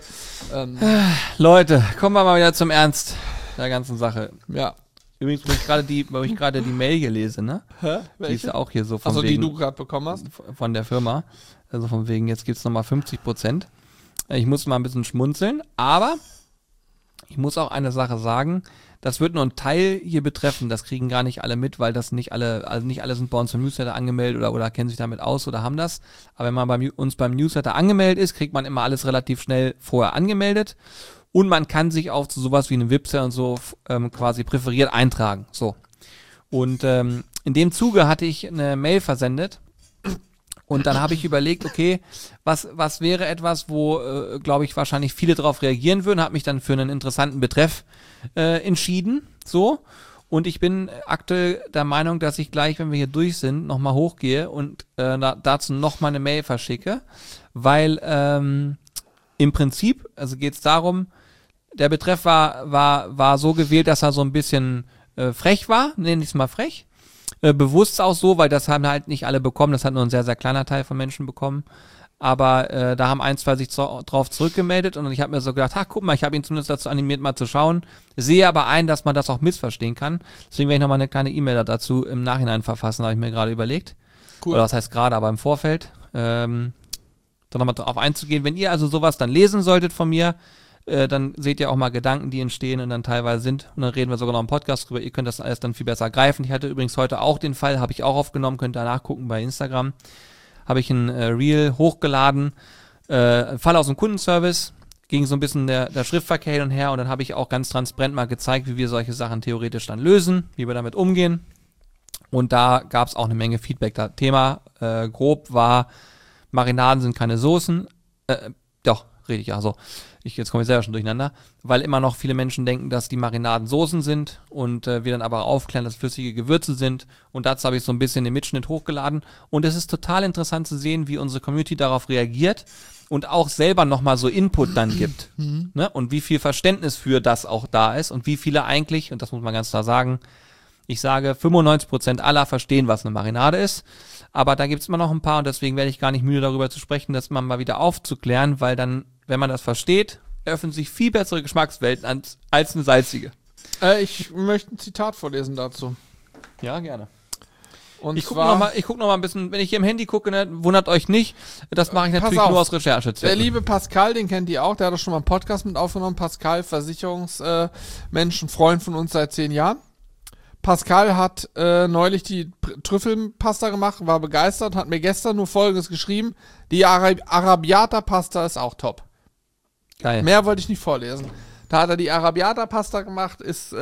Leute, kommen wir mal wieder zum Ernst der ganzen Sache. Ja. Übrigens, wo ich gerade die Mail hier lese, ne? Hä? Die ist ja auch hier so von Also die wegen, du gerade bekommen hast? von der Firma. Also von wegen, jetzt gibt's nochmal 50%. Ich muss mal ein bisschen schmunzeln, aber ich muss auch eine Sache sagen, das wird nur ein Teil hier betreffen, das kriegen gar nicht alle mit, weil das nicht alle sind bei uns im Newsletter angemeldet oder kennen sich damit aus oder haben das. Aber wenn man uns beim Newsletter angemeldet ist, kriegt man immer alles relativ schnell vorher angemeldet. Und man kann sich auch zu sowas wie einem Wipster und so quasi präferiert eintragen. So. Und in dem Zuge hatte ich eine Mail versendet. Und dann habe ich überlegt, okay, was wäre etwas, wo, glaube ich, wahrscheinlich viele darauf reagieren würden. Habe mich dann für einen interessanten Betreff entschieden. So. Und ich bin aktuell der Meinung, dass ich gleich, wenn wir hier durch sind, nochmal hochgehe und dazu nochmal eine Mail verschicke. Weil im Prinzip, also geht es darum, der Betreff war so gewählt, dass er so ein bisschen frech war, nenne ich es mal frech. Bewusst auch so, weil das haben halt nicht alle bekommen, das hat nur ein sehr, sehr kleiner Teil von Menschen bekommen. Aber da haben 1, 2 sich drauf zurückgemeldet und ich habe mir so gedacht, guck mal, ich habe ihn zumindest dazu animiert, mal zu schauen. Sehe aber ein, dass man das auch missverstehen kann. Deswegen werde ich nochmal eine kleine E-Mail dazu im Nachhinein verfassen, habe ich mir gerade überlegt. Cool. Oder was heißt gerade, aber im Vorfeld. Dann nochmal drauf einzugehen. Wenn ihr also sowas dann lesen solltet von mir, dann seht ihr auch mal Gedanken, die entstehen und dann teilweise sind. Und dann reden wir sogar noch im Podcast drüber. Ihr könnt das alles dann viel besser greifen. Ich hatte übrigens heute auch den Fall, habe ich auch aufgenommen, könnt ihr nachgucken bei Instagram. Habe ich ein Reel hochgeladen. Fall aus dem Kundenservice. Ging so ein bisschen der Schriftverkehr hin und her und dann habe ich auch ganz transparent mal gezeigt, wie wir solche Sachen theoretisch dann lösen, wie wir damit umgehen. Und da gab es auch eine Menge Feedback. Das Thema grob war, Marinaden sind keine Soßen. Doch, rede ich ja so. Jetzt komme ich selber schon durcheinander, weil immer noch viele Menschen denken, dass die Marinaden Soßen sind und wir dann aber aufklären, dass flüssige Gewürze sind. Und dazu habe ich so ein bisschen den Mitschnitt hochgeladen. Und es ist total interessant zu sehen, wie unsere Community darauf reagiert und auch selber nochmal so Input dann gibt. Ne? Und wie viel Verständnis für das auch da ist und wie viele eigentlich, und das muss man ganz klar sagen, ich sage, 95% aller verstehen, was eine Marinade ist. Aber da gibt es immer noch ein paar und deswegen werde ich gar nicht müde darüber zu sprechen, das mal wieder aufzuklären, weil dann, wenn man das versteht, öffnen sich viel bessere Geschmackswelten als eine salzige. Ich möchte ein Zitat vorlesen dazu. Ja, gerne. Und ich gucke noch mal ein bisschen, wenn ich hier im Handy gucke, ne, wundert euch nicht, das mache ich natürlich nur aus Recherchezwecken. Der liebe Pascal, den kennt ihr auch, der hat doch schon mal einen Podcast mit aufgenommen. Pascal, Versicherungsmenschen, Freund von uns seit 10 Jahren. Pascal hat neulich die Trüffelpasta gemacht, war begeistert, hat mir gestern nur Folgendes geschrieben: Die Arrabbiata-Pasta ist auch top. Geil. Mehr wollte ich nicht vorlesen. Da hat er die Arrabbiata-Pasta gemacht,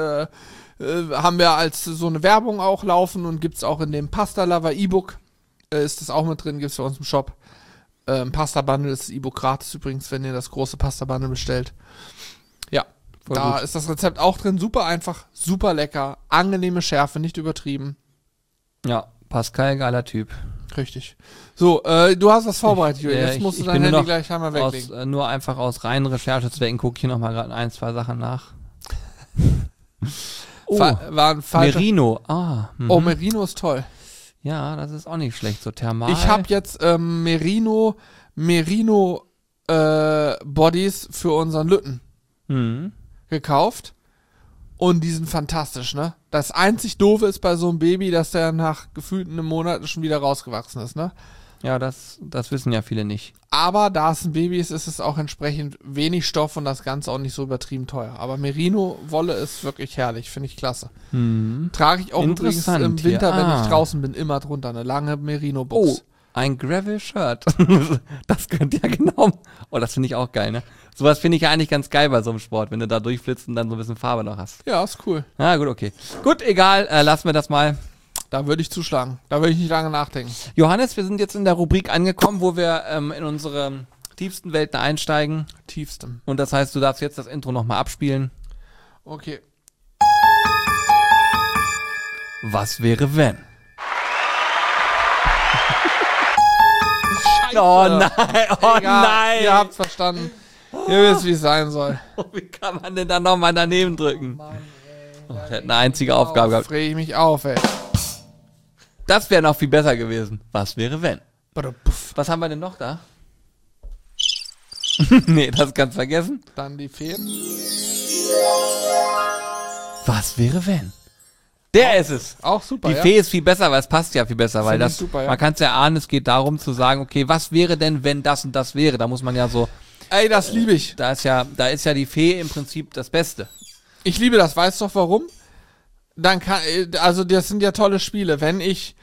haben wir als so eine Werbung auch laufen und gibt's auch in dem Pasta Lover E-Book, ist das auch mit drin, gibt's bei uns im Shop. Pasta Bundle ist das E-Book gratis übrigens, wenn ihr das große Pasta Bundle bestellt. Ja. Voll da gut. Ist das Rezept auch drin, super einfach, super lecker, angenehme Schärfe, nicht übertrieben. Ja, Pascal, geiler Typ. Richtig. So, du hast was vorbereitet, Julian. Jetzt musst du dein Handy gleich einmal weglegen. Nur einfach aus reinen Recherchezwecken gucke ich hier nochmal gerade 1, 2 Sachen nach. War ein falscher. Merino. Oh, Merino ist toll. Ja, das ist auch nicht schlecht, so thermal. Ich habe jetzt Merino Bodies für unseren Lütten gekauft und die sind fantastisch, ne? Das einzig Doofe ist bei so einem Baby, dass der nach gefühlt einem Monat schon wieder rausgewachsen ist, ne? Ja, das wissen ja viele nicht. Aber da es ein Baby ist, ist es auch entsprechend wenig Stoff und das Ganze auch nicht so übertrieben teuer. Aber Merino-Wolle ist wirklich herrlich, finde ich klasse. Trage ich auch übrigens im Winter, wenn ich draußen bin, immer drunter, eine lange Merino-Box. Oh, ein Gravel-Shirt. Das könnte ja genau. Oh, das finde ich auch geil, ne? Sowas finde ich ja eigentlich ganz geil bei so einem Sport, wenn du da durchflitzt und dann so ein bisschen Farbe noch hast. Ja, ist cool. Na gut, okay. Gut, egal, lassen wir das mal. Da würde ich zuschlagen. Da würde ich nicht lange nachdenken. Johannes, wir sind jetzt in der Rubrik angekommen, wo wir in unsere tiefsten Welten einsteigen. Tiefsten. Und das heißt, du darfst jetzt das Intro nochmal abspielen. Okay. Was wäre, wenn? Scheiße. Oh nein, oh Egal, nein. Ihr habt's verstanden. Ihr wisst, wie es sein soll. Wie kann man denn da nochmal daneben drücken? Mann, ey, der hat eine einzige Aufgabe gehabt. Frage ich mich auf, ey. Das wäre noch viel besser gewesen. Was wäre, wenn? Was haben wir denn noch da? Nee, das kannst du vergessen. Dann die Fee. Was wäre, wenn? Der ist es. Auch super, Die ja. Fee ist viel besser, weil es passt ja viel besser, weil Find ich das, super, ja. man kann es ja ahnen, es geht darum zu sagen, okay, was wäre denn, wenn das und das wäre? Da muss man ja so, Ey, das liebe ich. da ist ja die Fee im Prinzip das Beste. Ich liebe das. Weißt du doch warum? Dann kann, also das sind ja tolle Spiele. Wenn ich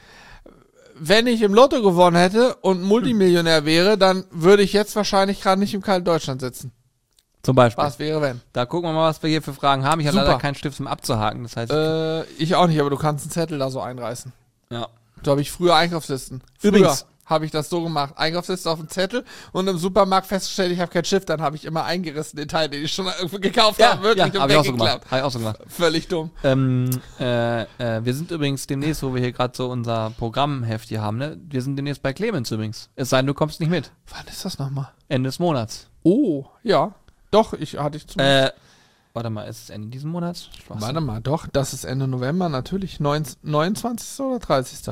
im Lotto gewonnen hätte und Multimillionär wäre, dann würde ich jetzt wahrscheinlich gerade nicht im kalten Deutschland sitzen. Zum Beispiel. Was wäre wenn? Da gucken wir mal, was wir hier für Fragen haben. Ich habe Super. leider keinen Stift zum Abzuhaken. Das heißt, Ich auch nicht, aber du kannst einen Zettel da so einreißen. ja. So habe ich früher Einkaufslisten. Übrigens. Habe ich das so gemacht. Einkaufsliste auf den Zettel und im Supermarkt festgestellt, ich habe kein Stift, dann habe ich immer eingerissen den Teil, den ich schon irgendwo gekauft habe, wirklich und hab ich auch so weggeklappt. gemacht. Hab ich auch so gemacht. Völlig dumm. Wir sind übrigens demnächst, wo wir hier gerade so unser Programmheft hier haben, ne? Wir sind demnächst bei Clemens übrigens. Es sei denn, du kommst nicht mit. Wann ist das nochmal? Ende des Monats. Oh, ja. Doch, hatte ich zum Warte mal, ist es Ende diesen Monats? Warte mal, doch, das ist Ende November, natürlich. 29. oder 30.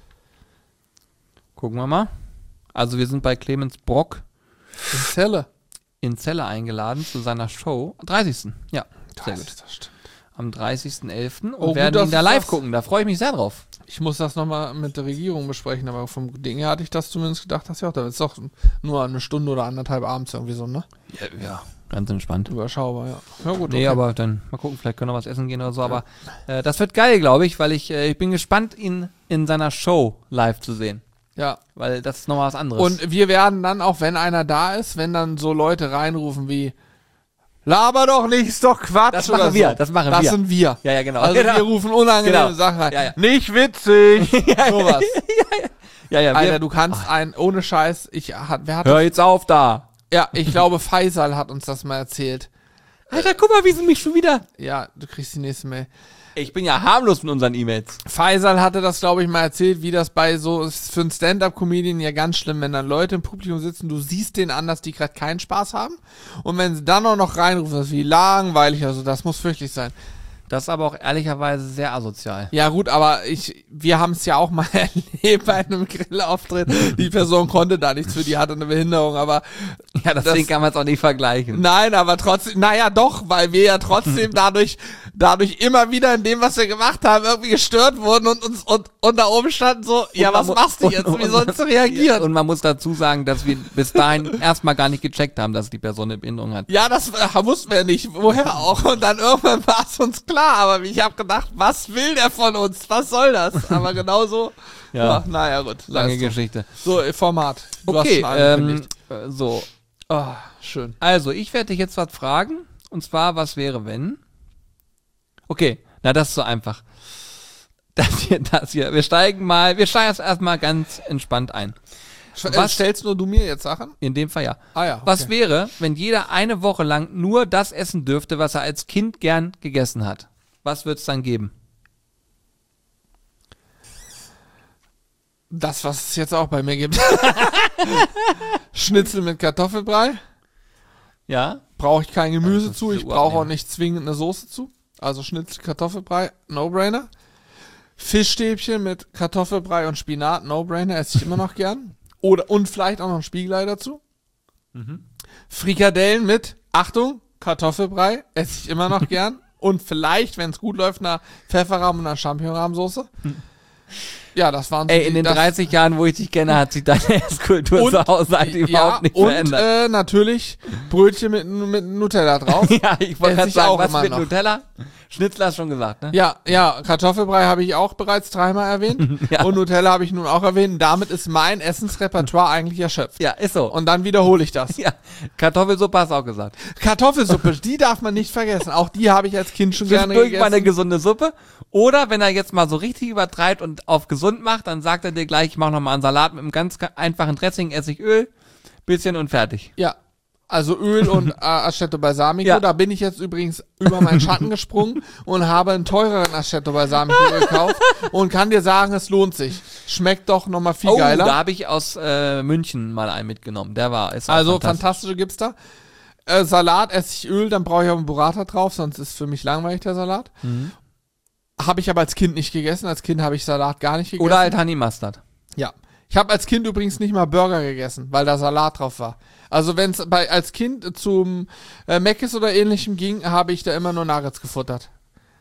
Gucken wir mal. Also wir sind bei Clemens Brock In Celle. in Celle eingeladen zu seiner Show. 30. Ja, sehr gut. Das stimmt. Am 30.11. und Oh, gut, werden dass ihn da du live das- gucken. Da freue ich mich sehr drauf. Ich muss das nochmal mit der Regierung besprechen, aber vom Ding her hatte ich das zumindest gedacht, dass ja auch, da ist doch nur eine Stunde oder anderthalb abends irgendwie so, ne? Ja, ganz entspannt. Überschaubar, ja. Ja gut, Nee, aber dann mal gucken, vielleicht können wir was essen gehen oder so. Aber das wird geil, glaube ich, weil ich bin gespannt, ihn in seiner Show live zu sehen. Ja. Weil das ist nochmal was anderes. Und wir werden dann, auch wenn einer da ist, wenn dann so Leute reinrufen wie Laber doch nicht, ist doch Quatsch. Das oder machen wir, so. das machen Das wir. sind wir. Ja, genau. Also Genau. wir rufen unangenehme Genau. Sachen rein. Ja, ja. Nicht witzig. Sowas. ja, Alter, du kannst ohne Scheiß, wer hat hör jetzt auf da. Ja, ich glaube, Faisal hat uns das mal erzählt. Alter, guck mal, wie sie mich schon wieder... Ja, du kriegst die nächste Mail. Ich bin ja harmlos mit unseren E-Mails. Faisal hatte das, glaube ich, mal erzählt, wie das bei so ist für einen Stand-Up-Comedian ja ganz schlimm, wenn dann Leute im Publikum sitzen, du siehst denen an, dass die gerade keinen Spaß haben. Und wenn sie dann auch noch reinrufen, das ist wie langweilig, also das muss fürchterlich sein. Das ist aber auch ehrlicherweise sehr asozial. Ja gut, aber wir haben es ja auch mal erlebt bei einem Grillauftritt. Die Person konnte da nichts für, die hatte eine Behinderung, aber Ja, deswegen kann man es auch nicht vergleichen. nein, aber trotzdem, naja doch, weil wir ja trotzdem dadurch immer wieder in dem, was wir gemacht haben, irgendwie gestört wurden und da oben standen so, ja, was machst du jetzt? Wie sollst du reagieren? Und man muss dazu sagen, dass wir bis dahin erstmal gar nicht gecheckt haben, dass die Person eine Behinderung hat. Ja, das wussten wir nicht, woher auch. Und dann irgendwann war es uns klar, aber ich habe gedacht, was will der von uns? Was soll das? Aber genauso, Ja. naja gut. Lange sei es Geschichte. so. So, Format. Du Okay, hast schon angekündigt. so. Ah, schön. Also, ich werde dich jetzt was fragen. Und zwar, was wäre, wenn? Okay, na, das ist so einfach. Das hier. Wir steigen jetzt erstmal ganz entspannt ein. Was stellst nur du mir jetzt Sachen? In dem Fall ja. Ah ja, okay. Was wäre, wenn jeder eine Woche lang nur das essen dürfte, was er als Kind gern gegessen hat? Was wird es dann geben? Das, was es jetzt auch bei mir gibt. Schnitzel mit Kartoffelbrei. Ja? Brauche ich kein Gemüse das zu. ist Ich Uhr brauche auch abnehmen. nicht zwingend eine Soße zu. Also Schnitzel, Kartoffelbrei, No-Brainer. Fischstäbchen mit Kartoffelbrei und Spinat, No-Brainer, esse ich immer noch gern. Und vielleicht auch noch ein Spiegelei dazu. Frikadellen mit, Achtung, Kartoffelbrei, esse ich immer noch gern. Und vielleicht, wenn es gut läuft, einer Pfefferrahm und einer Champignonrahmsoße. Ja, das waren so Ey, in den 30 Jahren, wo ich dich kenne, hat sich deine Esskultur Und- zu Hause halt überhaupt nicht verändert. Und natürlich Brötchen mit Nutella drauf. Ja, ich wollte esse gerade ich sagen, auch was immer mit noch. Nutella? Schnitzler hast du schon gesagt, ne? Ja, Kartoffelbrei habe ich auch bereits 3-mal erwähnt. Ja. Und Nutella habe ich nun auch erwähnt. Damit ist mein Essensrepertoire eigentlich erschöpft. Ja, ist so. Und dann wiederhole ich das. Ja, Kartoffelsuppe hast du auch gesagt. Kartoffelsuppe, die darf man nicht vergessen. Auch die habe ich als Kind schon gerne Zwischendurch mal eine gegessen. gesunde Suppe. Oder wenn er jetzt mal so richtig übertreibt und auf gesund macht, dann sagt er dir gleich, ich mache nochmal einen Salat mit einem ganz einfachen Dressing, Essigöl, bisschen und fertig. Ja. Also Öl und Aceto Balsamico. Ja. Da bin ich jetzt übrigens über meinen Schatten gesprungen und habe einen teureren Aceto Balsamico gekauft und kann dir sagen, es lohnt sich. Schmeckt doch nochmal viel geiler. Da habe ich aus München mal einen mitgenommen. Der ist auch Also fantastisch. fantastische gibt's da. Salat, Essigöl, dann brauche ich auch einen Burrata drauf, sonst ist für mich langweilig der Salat. Habe ich aber als Kind nicht gegessen. Als Kind habe ich Salat gar nicht gegessen. Oder halt Honey Mustard. Ja. Ich habe als Kind übrigens nicht mal Burger gegessen, weil da Salat drauf war. Also wenn es als Kind zum Mc's oder ähnlichem ging, habe ich da immer nur Nuggets gefuttert.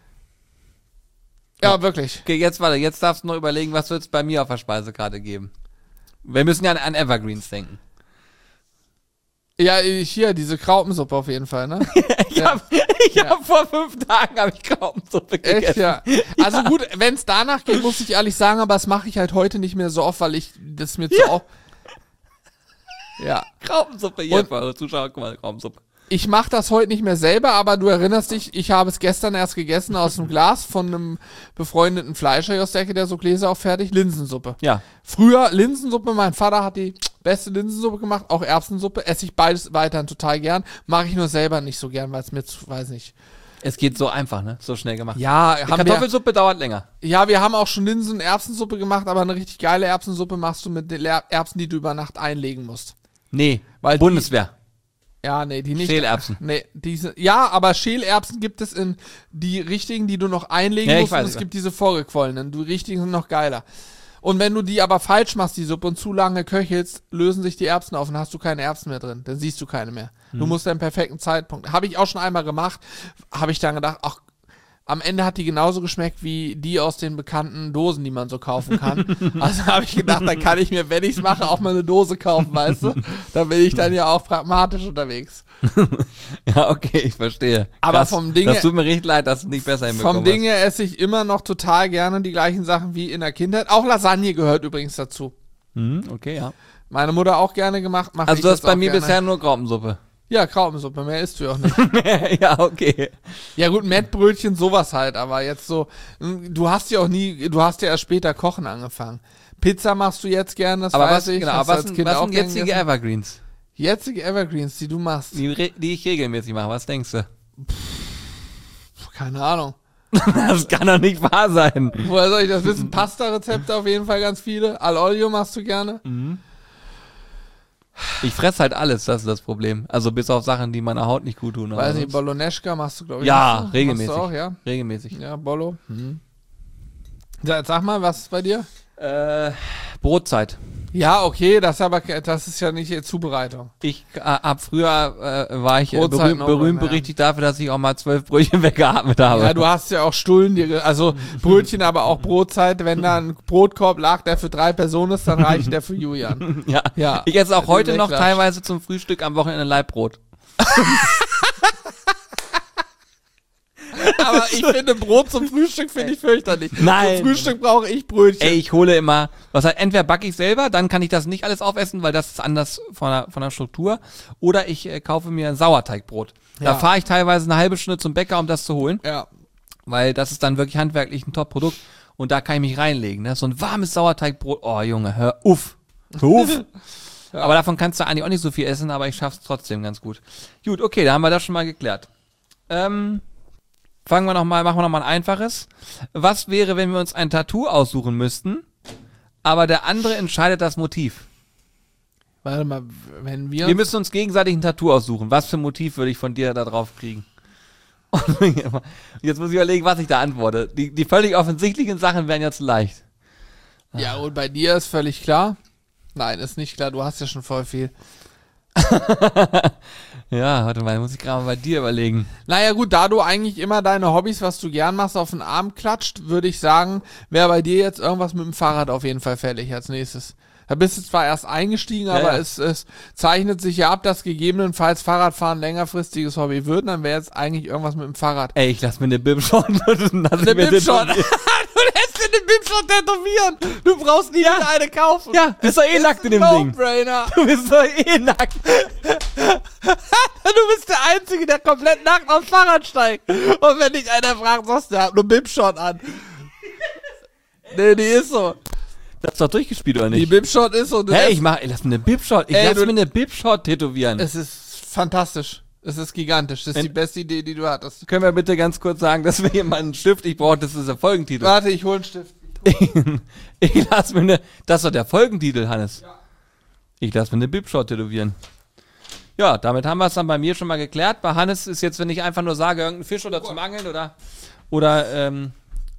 Ja, wirklich. Okay, jetzt warte, jetzt darfst du noch überlegen, was wird es bei mir auf der Speisekarte geben. Wir müssen ja an Evergreens denken. Ja, hier, diese Kraupensuppe auf jeden Fall, ne? Ich hab vor 5 Tagen Kraupensuppe gegessen. Echt, ja. Also gut, wenn es danach geht, muss ich ehrlich sagen, aber das mache ich halt heute nicht mehr so oft, weil ich das mir zu oft... Ja. Kraupensuppe, hier für eure Zuschauer, guck mal, Kraupensuppe. Ich mache das heute nicht mehr selber, aber du erinnerst dich, ich habe es gestern erst gegessen aus einem Glas von einem befreundeten Fleischer hier aus der Ecke, der so Gläser auch fertig, Linsensuppe. Ja. Früher Linsensuppe, mein Vater hat die beste Linsensuppe gemacht, auch Erbsensuppe, esse ich beides weiterhin total gern, mache ich nur selber nicht so gern, weil es mir zu, weiß nicht. Es geht so einfach, ne? So schnell gemacht. Ja, die Kartoffelsuppe dauert länger. Ja, wir haben auch schon Linsen- und Erbsensuppe gemacht, aber eine richtig geile Erbsensuppe machst du mit den Erbsen, die du über Nacht einlegen musst. Nee, weil Bundeswehr. Ja, nee, die nicht. Schälerbsen. Nee, ja, aber Schälerbsen gibt es in die richtigen, die du noch einlegen musst, und es gibt diese vorgequollenen. Die richtigen sind noch geiler. Und wenn du die aber falsch machst, die Suppe, und zu lange köchelst, lösen sich die Erbsen auf und hast du keine Erbsen mehr drin. Dann siehst du keine mehr. Du musst einen perfekten Zeitpunkt. Habe ich auch schon einmal gemacht, habe ich dann gedacht, ach, am Ende hat die genauso geschmeckt wie die aus den bekannten Dosen, die man so kaufen kann. Also habe ich gedacht, dann kann ich mir, wenn ich es mache, auch mal eine Dose kaufen, weißt du? Da bin ich dann ja auch pragmatisch unterwegs. Ja, okay, ich verstehe. Aber krass, vom Ding das tut mir richtig leid, dass du nicht besser hinbekommen Vom Ding her esse ich immer noch total gerne die gleichen Sachen wie in der Kindheit. Auch Lasagne gehört übrigens dazu. Okay, ja. Meine Mutter auch gerne gemacht. Also du hast bei mir bisher nur Kraupensuppe. Ja, Kraupensuppe, mehr isst du ja auch nicht. Ja, okay. Ja gut, Mettbrötchen, sowas halt, aber jetzt so, du hast ja erst später kochen angefangen. Pizza machst du jetzt gerne, das aber weiß ich. Genau, aber was sind jetzige Evergreens? Jetzige Evergreens, die du machst? Die ich regelmäßig mache, was denkst du? Keine Ahnung. Das kann doch nicht wahr sein. Woher soll ich das wissen? Pasta-Rezepte auf jeden Fall ganz viele. Al-Olio machst du gerne? Ich fresse halt alles, das ist das Problem. Also bis auf Sachen, die meiner Haut nicht gut tun. Weiß nicht, Bolognese machst du, glaube ich. Ja, regelmäßig. Machst du auch, ja? Regelmäßig. Ja, Bollo. Sag mal, was ist bei dir? Brotzeit. Ja, okay, das ist ja nicht Zubereitung. Ich früher war ich Brotzeit berühmt berichtigt dafür, dass ich auch mal 12 Brötchen weggeatmet habe. Ja, du hast ja auch Stullen, also Brötchen, aber auch Brotzeit. Wenn da ein Brotkorb lag, der für 3 Personen ist, dann reicht der für Julian. Ja. Ich esse auch heute noch teilweise zum Frühstück am Wochenende Leibbrot. Aber ich finde Brot zum Frühstück finde ich fürchterlich. Nein. Zum Frühstück brauche ich Brötchen. Ey, ich hole immer, entweder backe ich selber, dann kann ich das nicht alles aufessen, weil das ist anders von der Struktur. Oder ich kaufe mir ein Sauerteigbrot. Da fahre ich teilweise eine halbe Stunde zum Bäcker, um das zu holen. Ja. Weil das ist dann wirklich handwerklich ein Top-Produkt. Und da kann ich mich reinlegen. Ne? So ein warmes Sauerteigbrot. Oh, Junge, hör auf. Ja. Aber davon kannst du eigentlich auch nicht so viel essen, aber ich schaff's trotzdem ganz gut. Gut, okay, da haben wir das schon mal geklärt. Machen wir machen wir noch mal ein einfaches. Was wäre, wenn wir uns ein Tattoo aussuchen müssten, aber der andere entscheidet das Motiv? Warte mal, wenn wir müssen uns gegenseitig ein Tattoo aussuchen. Was für ein Motiv würde ich von dir da drauf kriegen? Und jetzt muss ich überlegen, was ich da antworte. Die völlig offensichtlichen Sachen wären jetzt leicht. Ja, und bei dir ist völlig klar. Nein, ist nicht klar, du hast ja schon voll viel. Ja, warte mal, muss ich gerade mal bei dir überlegen. Naja gut, da du eigentlich immer deine Hobbys, was du gern machst, auf den Arm klatscht, würde ich sagen, wäre bei dir jetzt irgendwas mit dem Fahrrad auf jeden Fall fällig als nächstes. Da bist du zwar erst eingestiegen, aber ja. Es zeichnet sich ja ab, dass gegebenenfalls Fahrradfahren längerfristiges Hobby wird, dann wäre jetzt eigentlich irgendwas mit dem Fahrrad. Ey, ich lass mir eine Bibshot. Eine Bibshot? Du lässt dir eine Bibshot tätowieren. Du brauchst nie wieder eine kaufen. Ja, du bist doch eh nackt in dem Ding. No-brainer. Du bist doch eh nackt. Du bist der Einzige, der komplett nackt aufs Fahrrad steigt. Und wenn dich einer fragt, sagst du, der hat nur Bibshot an. Nee, die ist so. Das ist doch durchgespielt, oder nicht? Die Bibshot ist so. Hey, lass mir eine Bibshot. Lass mir eine Bibshot tätowieren. Es ist fantastisch. Es ist gigantisch. Das ist die beste Idee, die du hattest. Können wir bitte ganz kurz sagen, dass wir jemanden einen Stift, ich brauche, das ist der Folgentitel. Warte, ich hol einen Stift. Ich lass mir eine, das ist doch der Folgentitel, Hannes. Ja. Ich lass mir eine Bibshot tätowieren. Ja, damit haben wir es dann bei mir schon mal geklärt. Bei Hannes ist jetzt, wenn ich einfach nur sage, irgendein Fisch oder zum Angeln oder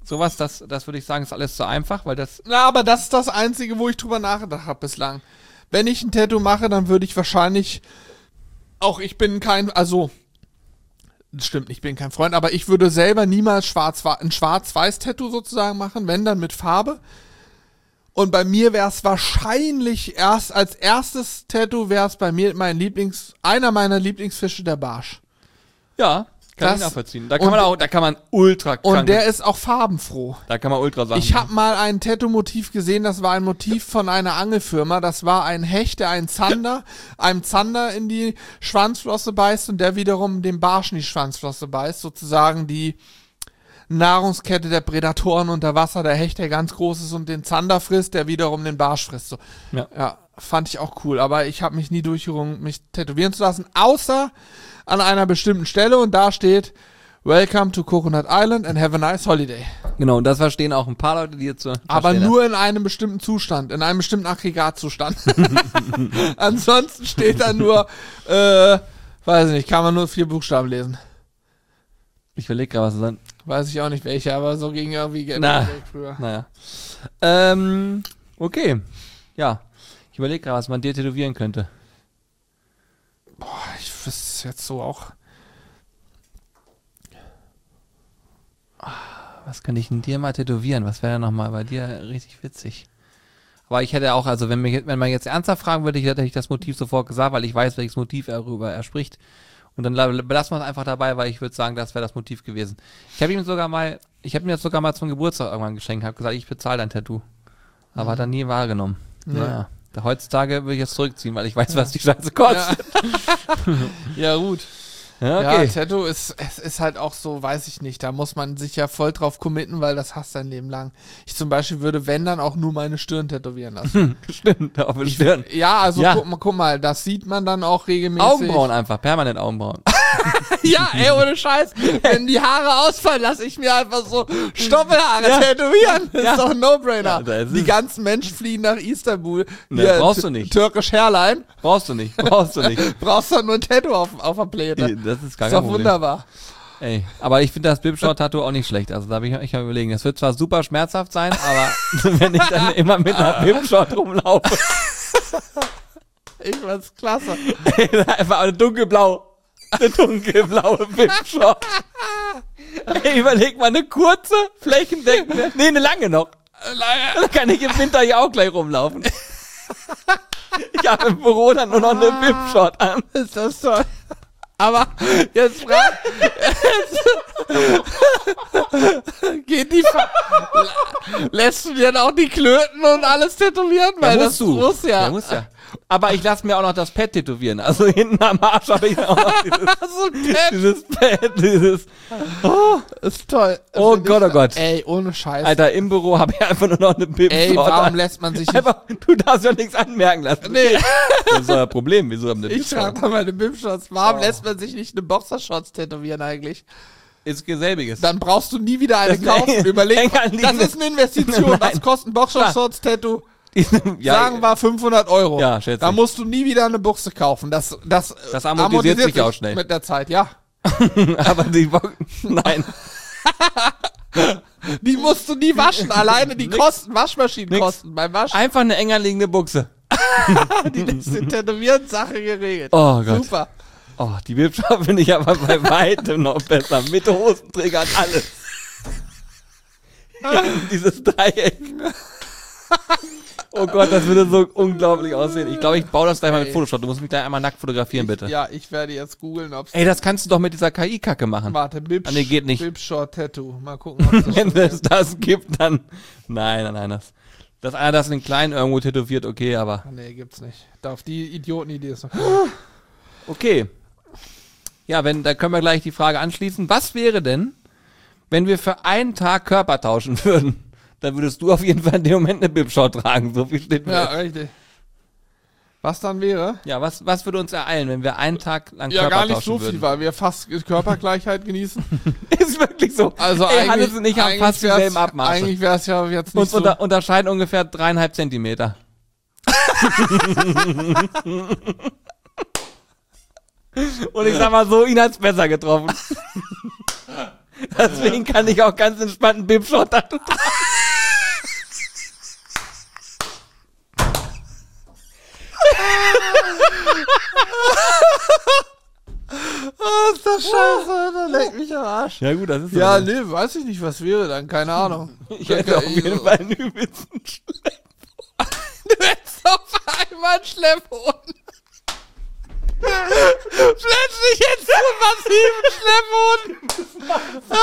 Sowas, das würde ich sagen, ist alles zu einfach, weil das... Na, aber das ist das Einzige, wo ich drüber nachgedacht habe bislang. Wenn ich ein Tattoo mache, dann würde ich wahrscheinlich... Auch ich bin kein... Also... Das stimmt, ich bin kein Freund, aber ich würde selber niemals ein Schwarz-Weiß-Tattoo sozusagen machen, wenn dann mit Farbe. Und bei mir wäre es wahrscheinlich als erstes Tattoo wäre es bei mir einer meiner Lieblingsfische, der Barsch. Ja, kann ich nachvollziehen. Da kann man ultra krank. Und der ist auch farbenfroh. Da kann man ultra Sachen Ich habe mal ein Tattoo-Motiv gesehen, das war ein Motiv von einer Angelfirma. Das war ein Hecht, der einem Zander in die Schwanzflosse beißt und der wiederum dem Barsch in die Schwanzflosse beißt. Sozusagen die Nahrungskette der Prädatoren unter Wasser. Der Hecht, der ganz groß ist und den Zander frisst, der wiederum den Barsch frisst. So. Ja, fand ich auch cool. Aber ich habe mich nie durchgerungen, mich tätowieren zu lassen, außer an einer bestimmten Stelle und da steht Welcome to Coconut Island and have a nice holiday. Genau, und das verstehen auch ein paar Leute, die jetzt so... Aber nur in einem bestimmten Zustand, in einem bestimmten Aggregatzustand. Ansonsten steht da nur, weiß ich nicht, kann man nur 4 Buchstaben lesen. Ich überlege gerade, was es sein... Weiß ich auch nicht welche, aber so ging irgendwie früher. Naja. Okay. Ja. Ich überlege gerade, was man dir tätowieren könnte. Boah, ich wüsste jetzt so auch. Was kann ich denn dir mal tätowieren? Was wäre nochmal bei dir richtig witzig? Aber ich hätte auch, also wenn man jetzt ernsthaft fragen würde, hätte ich das Motiv sofort gesagt, weil ich weiß, welches Motiv er spricht. Und dann belassen wir es einfach dabei, weil ich würde sagen, das wäre das Motiv gewesen. Ich habe ihm jetzt sogar mal zum Geburtstag irgendwann geschenkt, habe gesagt, ich bezahle dein Tattoo. Aber hat er nie wahrgenommen. Ja. Naja. Heutzutage würde ich jetzt zurückziehen, weil ich weiß, was die Scheiße kostet. Ja, gut. Ja, okay. Ja, Tattoo es ist halt auch so, weiß ich nicht, da muss man sich ja voll drauf committen, weil das hasst dein Leben lang. Ich zum Beispiel würde, wenn dann, auch nur meine Stirn tätowieren lassen. Stimmt, auf der Stirn. Ja, also ja. Guck mal, das sieht man dann auch regelmäßig. Augenbrauen einfach, permanent Augenbrauen. Ja, ey, ohne Scheiß. Wenn die Haare ausfallen, lasse ich mir einfach so Stoppelhaare tätowieren. Das ist doch ein No-Brainer. Ja, die ganzen Menschen fliegen nach Istanbul. Ne, brauchst du nicht. Türkisch Hairline. Brauchst du nicht. Brauchst doch nur ein Tattoo auf der Pläte. Das ist gar kein Problem. Wunderbar. Ey, aber ich finde das Bipshot-Tattoo auch nicht schlecht. Also da habe ich mal überlegen. Das wird zwar super schmerzhaft sein, aber wenn ich dann immer mit einer Bipshot rumlaufe. Ich fand's klasse. Einfach eine dunkelblau. Eine dunkelblaue Bipshot. Ey, überleg mal, eine kurze, flächendeckende. Nee, eine lange noch. Da kann ich im Winter hier auch gleich rumlaufen. Ich habe im Büro dann nur noch eine Bipshot an. Ist das toll. Aber jetzt geht lässt du dir dann auch die Klöten und alles tätowieren? Weil ja, das muss ja. Ja, muss ja. Aber ich lasse mir auch noch das Pad tätowieren. Also hinten am Arsch habe ich auch noch dieses Pad. Oh, ist toll. Oh Gott, oh Gott. Ey, ohne Scheiß. Alter, im Büro habe ich einfach nur noch eine Bipshot. Ey, warum lässt man sich nicht... Einfach, du darfst ja nichts anmerken lassen. Nee. Das ist euer Problem. Wieso haben wir Ich trage mal meine Bipshots. Warum lässt man sich nicht eine Boxershorts tätowieren eigentlich? Ist selbiges. Dann brauchst du nie wieder eine kaufen. Überleg, das ist eine Investition. Nein. Was kostet ein Boxershorts-Tattoo? Ja, sagen wir 500 €. Ja, schätze da musst du nie wieder eine Buchse kaufen. Das amortisiert sich auch schnell. Mit der Zeit, ja. Aber nein. Die musst du nie waschen. Alleine die Waschmaschinen kosten beim Waschen. Einfach eine enger liegende Buchse. Die sind Tätowieren-Sache geregelt. Oh Gott. Super. Oh, die Bipshot finde ich aber bei weitem noch besser. Mit Hosenträgern, alles. Ja, dieses Dreieck. Oh Gott, das würde so unglaublich aussehen. Ich glaube, ich baue das gleich mal mit Photoshop. Du musst mich gleich einmal nackt fotografieren, bitte. Ja, ich werde jetzt googeln, ob's... Ey, das kannst du doch mit dieser KI-Kacke machen. Warte, nee, geht nicht. Bipshot-Tattoo. Mal gucken, ob das wenn es das gibt, dann... Nein. Dass einer das in klein irgendwo tätowiert, okay, aber... Nee, gibt's nicht. Auf die Idioten-Idee ist noch... Okay. Ja, da können wir gleich die Frage anschließen. Was wäre denn, wenn wir für einen Tag Körper tauschen würden? Dann würdest du auf jeden Fall in dem Moment eine Bipshot tragen. So viel steht mir. Ja, richtig. Was dann wäre? Ja, was würde uns ereilen, wenn wir einen Tag lang Körper tauschen würden? Ja, gar nicht so viel, weil wir fast Körpergleichheit genießen. Ist wirklich so. Also Hannes und ich haben fast dieselben Abmaße. Eigentlich wäre es ja jetzt nicht uns unterscheiden ungefähr 3,5 Zentimeter. Und ich sag mal so, ihn hat's besser getroffen. Deswegen kann ich auch ganz entspannt einen Bibshot-Tattoo tragen. Oh, ist das scheiße, da leck mich am Arsch. Ja gut, das ist Ja, nee, weiß ich nicht, was wäre dann, keine Ahnung. Ich hätte auf jeden Fall einen übelsten Schlepphoden. Du hättest auf einmal einen Schlepphoden. Plötzlich hättest du einen massiven Schlepphoden.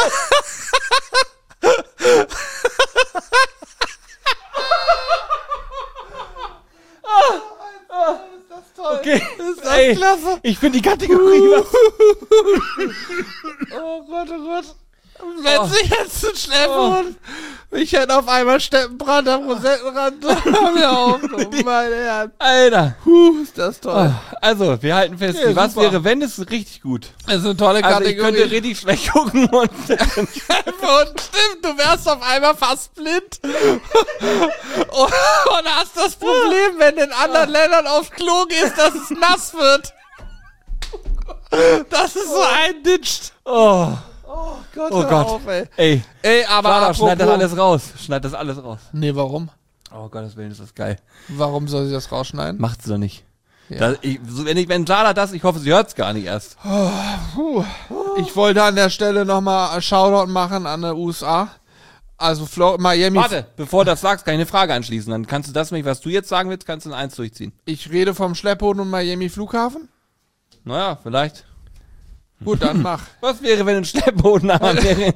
Ist das toll. Okay, Ist das klasse. ich finde die Kategorie was. Oh Gott, oh Gott. Plötzlich hättest du einen Schlepphoden. Ich hätte auf einmal Steppenbrand am Rosettenrand. Hör mir auf, oh meine Herren. Alter. Ist das toll. Also, wir halten fest, Ja, was super. wäre, wenn, es richtig gut. Das ist eine tolle Also ich Kategorie. könnte richtig schlecht gucken und Und stimmt, du wärst auf einmal fast blind. Und hast das Problem, wenn du in anderen Ländern aufs Klo gehst, dass es nass wird. Das ist so einditscht. oh Gott, Gott. auf, ey. Ey, Aber Vater, schneid das apropos- alles raus. Schneid das alles raus. Nee, warum? Oh Gottes Willen, ist das geil. Warum soll sie das rausschneiden? Macht sie doch nicht. Ja. Wenn Jana das, ich hoffe, sie hört es gar nicht erst. Puh. Ich wollte an der Stelle nochmal Shoutout machen an die USA. Also Miami. Warte, bevor du das sagst, kann ich eine Frage anschließen. Dann kannst du das nicht, was du jetzt sagen willst, kannst du in eins durchziehen. Ich rede vom Schlepphoden und Miami Flughafen. Naja, vielleicht. Gut, dann mach. Was wäre, wenn ein Schleppboden wäre?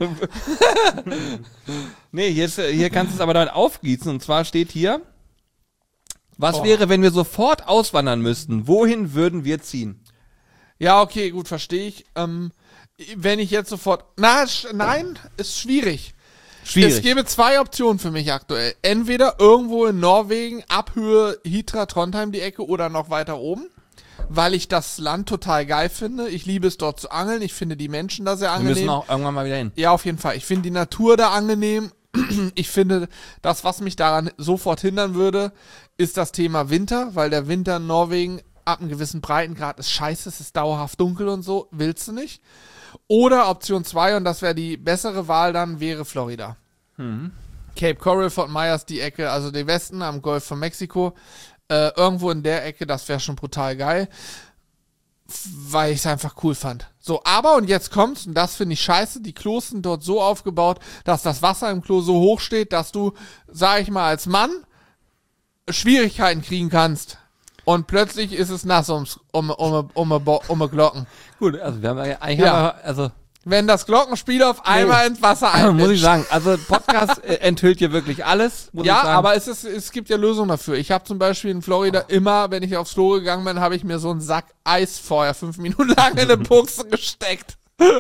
Nee, hier kannst du es aber damit aufgießen. Und zwar steht hier, was wäre, wenn wir sofort auswandern müssten? Wohin würden wir ziehen? Ja, okay, gut, verstehe ich. Wenn ich jetzt sofort... Nein, ist schwierig. Schwierig. Es gäbe zwei Optionen für mich aktuell. Entweder irgendwo in Norwegen, Abhöhe Hitra, Trondheim die Ecke oder noch weiter oben. Weil ich das Land total geil finde. Ich liebe es dort zu angeln. Ich finde die Menschen da sehr Wir angenehm. müssen auch irgendwann mal wieder hin. Ja, auf jeden Fall. Ich finde die Natur da angenehm. Ich finde, das, was mich daran sofort hindern würde, ist das Thema Winter, weil der Winter in Norwegen ab einem gewissen Breitengrad ist scheiße, es ist dauerhaft dunkel und so, willst du nicht. Oder Option 2, und das wäre die bessere Wahl dann, wäre Florida. Cape Coral, Fort Myers, die Ecke, also den Westen am Golf von Mexiko, irgendwo in der Ecke, das wäre schon brutal geil. Weil ich es einfach cool fand. So, aber, und jetzt kommt's, und das finde ich scheiße, die Klos sind dort so aufgebaut, dass das Wasser im Klo so hoch steht, dass du, sag ich mal, als Mann Schwierigkeiten kriegen kannst. Und plötzlich ist es nass um Glocken. Gut, also wir haben eigentlich, Ja. also Wenn das Glockenspiel auf einmal ins Wasser einmischt. muss ich sagen, also Podcast enthüllt hier wirklich alles. Muss ich Ja, sagen. aber es gibt ja Lösungen dafür. Ich habe zum Beispiel in Florida immer, wenn ich aufs Klo gegangen bin, habe ich mir so einen Sack Eis vorher 5 Minuten lang in eine Buchse gesteckt.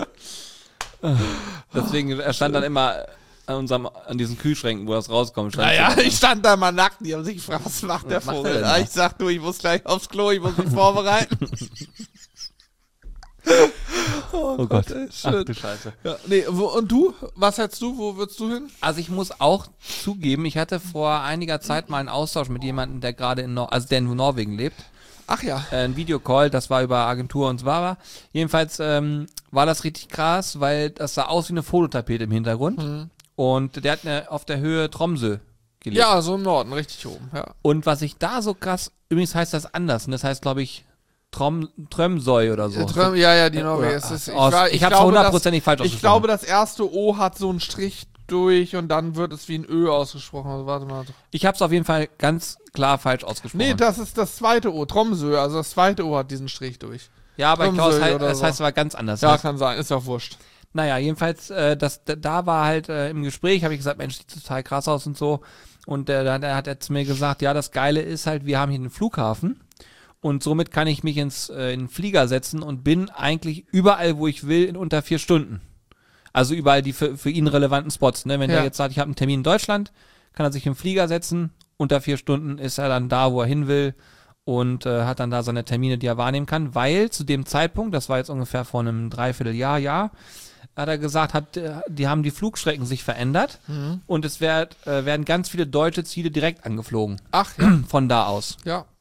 Deswegen er stand dann immer an diesen Kühlschränken, wo das rauskommt. stand Naja, so. ich stand da mal nackt, die haben sich gefragt, was macht der Was macht Vogel? der denn Ja, da? ich sag, du, ich muss gleich aufs Klo, ich muss mich vorbereiten. Oh Gott. ey, Ach schön. du Scheiße. Ja, nee, und du? Was hättest du? Wo würdest du hin? Also ich muss auch zugeben, ich hatte vor einiger Zeit mal einen Austausch mit jemandem, der gerade der in Norwegen lebt. Ach ja. Ein Videocall, das war über Agentur und so war. Jedenfalls war das richtig krass, weil das sah aus wie eine Fototapete im Hintergrund. Und der hat auf der Höhe Tromsø gelebt. Ja, so im Norden, richtig oben, ja. Und was ich da so krass, übrigens heißt das anders, und das heißt, glaube ich, Tromsøy oder so. Ja, die Norweger. Ich hab's hundertprozentig falsch Ich ausgesprochen. glaube, das erste O hat so einen Strich durch und dann wird es wie ein Ö ausgesprochen. Also warte mal. Ich hab's auf jeden Fall ganz klar falsch ausgesprochen. Nee, das ist das zweite O, Tromsø. Also das zweite O hat diesen Strich durch. ja, aber ich glaube, Tromsø es oder so. heißt aber ganz anders. Ja, kann sein, ist ja wurscht. Naja, jedenfalls, da war halt im Gespräch, habe ich gesagt, Mensch, sieht total krass aus und so. Und da hat er zu mir gesagt, ja, das Geile ist halt, wir haben hier einen Flughafen und somit kann ich mich in den Flieger setzen und bin eigentlich überall, wo ich will, in unter 4 Stunden. Also überall die für ihn relevanten Spots. Ne? Wenn Ja. der jetzt sagt, ich habe einen Termin in Deutschland, kann er sich im Flieger setzen, unter 4 Stunden ist er dann da, wo er hin will und hat dann da seine Termine, die er wahrnehmen kann, weil zu dem Zeitpunkt, das war jetzt ungefähr vor einem Dreivierteljahr, hat er gesagt, die haben die Flugstrecken sich verändert und es werden ganz viele deutsche Ziele direkt angeflogen Ach ja, von da aus. ja.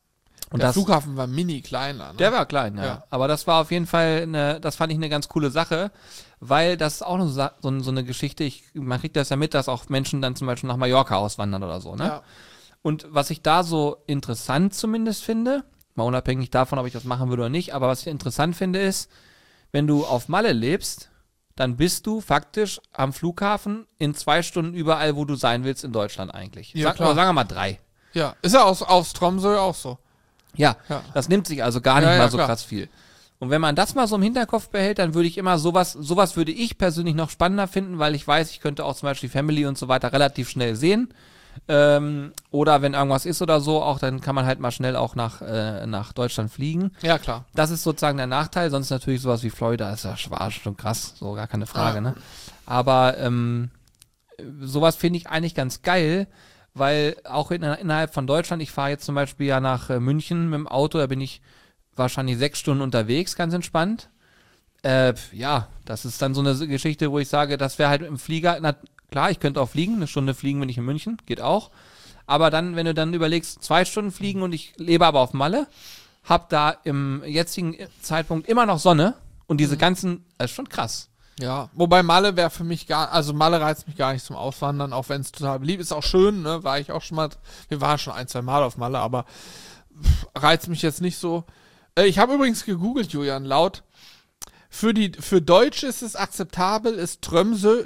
Und der Flughafen war mini kleiner. Ne? Der war klein, ja. Aber das war auf jeden Fall das fand ich eine ganz coole Sache, weil das ist auch noch so eine Geschichte, man kriegt das ja mit, dass auch Menschen dann zum Beispiel nach Mallorca auswandern oder so, ne? Ja. Und was ich da so interessant zumindest finde, mal unabhängig davon, ob ich das machen würde oder nicht, aber was ich interessant finde ist, wenn du auf Malle lebst, dann bist du faktisch am Flughafen in 2 Stunden überall, wo du sein willst in Deutschland eigentlich. Ja, Sagen wir mal 3. Ja, ist ja auf Tromsø auch so. Ja, das nimmt sich also gar nicht mal so klar. krass viel. Und wenn man das mal so im Hinterkopf behält, dann würde ich immer sowas würde ich persönlich noch spannender finden, weil ich weiß, ich könnte auch zum Beispiel Family und so weiter relativ schnell sehen. Oder wenn irgendwas ist oder so, auch dann kann man halt mal schnell auch nach Deutschland fliegen. Ja, klar. Das ist sozusagen der Nachteil, sonst natürlich sowas wie Florida ist ja schon krass, so gar keine Frage, ne? Aber sowas finde ich eigentlich ganz geil, weil auch innerhalb von Deutschland, ich fahre jetzt zum Beispiel ja nach München mit dem Auto, da bin ich wahrscheinlich 6 Stunden unterwegs, ganz entspannt. Ja, das ist dann so eine Geschichte, wo ich sage, das wäre halt im Flieger, klar, ich könnte auch fliegen, 1 Stunde fliegen bin ich in München, geht auch. Aber dann, wenn du dann überlegst, 2 Stunden fliegen und ich lebe aber auf Malle, hab da im jetzigen Zeitpunkt immer noch Sonne und diese ganzen, das ist schon krass. Ja, wobei Malle wäre für mich Malle reizt mich gar nicht zum Auswandern, auch wenn es total beliebt ist, auch schön, ne, war ich auch schon mal, wir waren schon 1-2 Mal auf Malle, aber reizt mich jetzt nicht so. Ich habe übrigens gegoogelt, Julian, für Deutsche ist es akzeptabel, ist Tromsø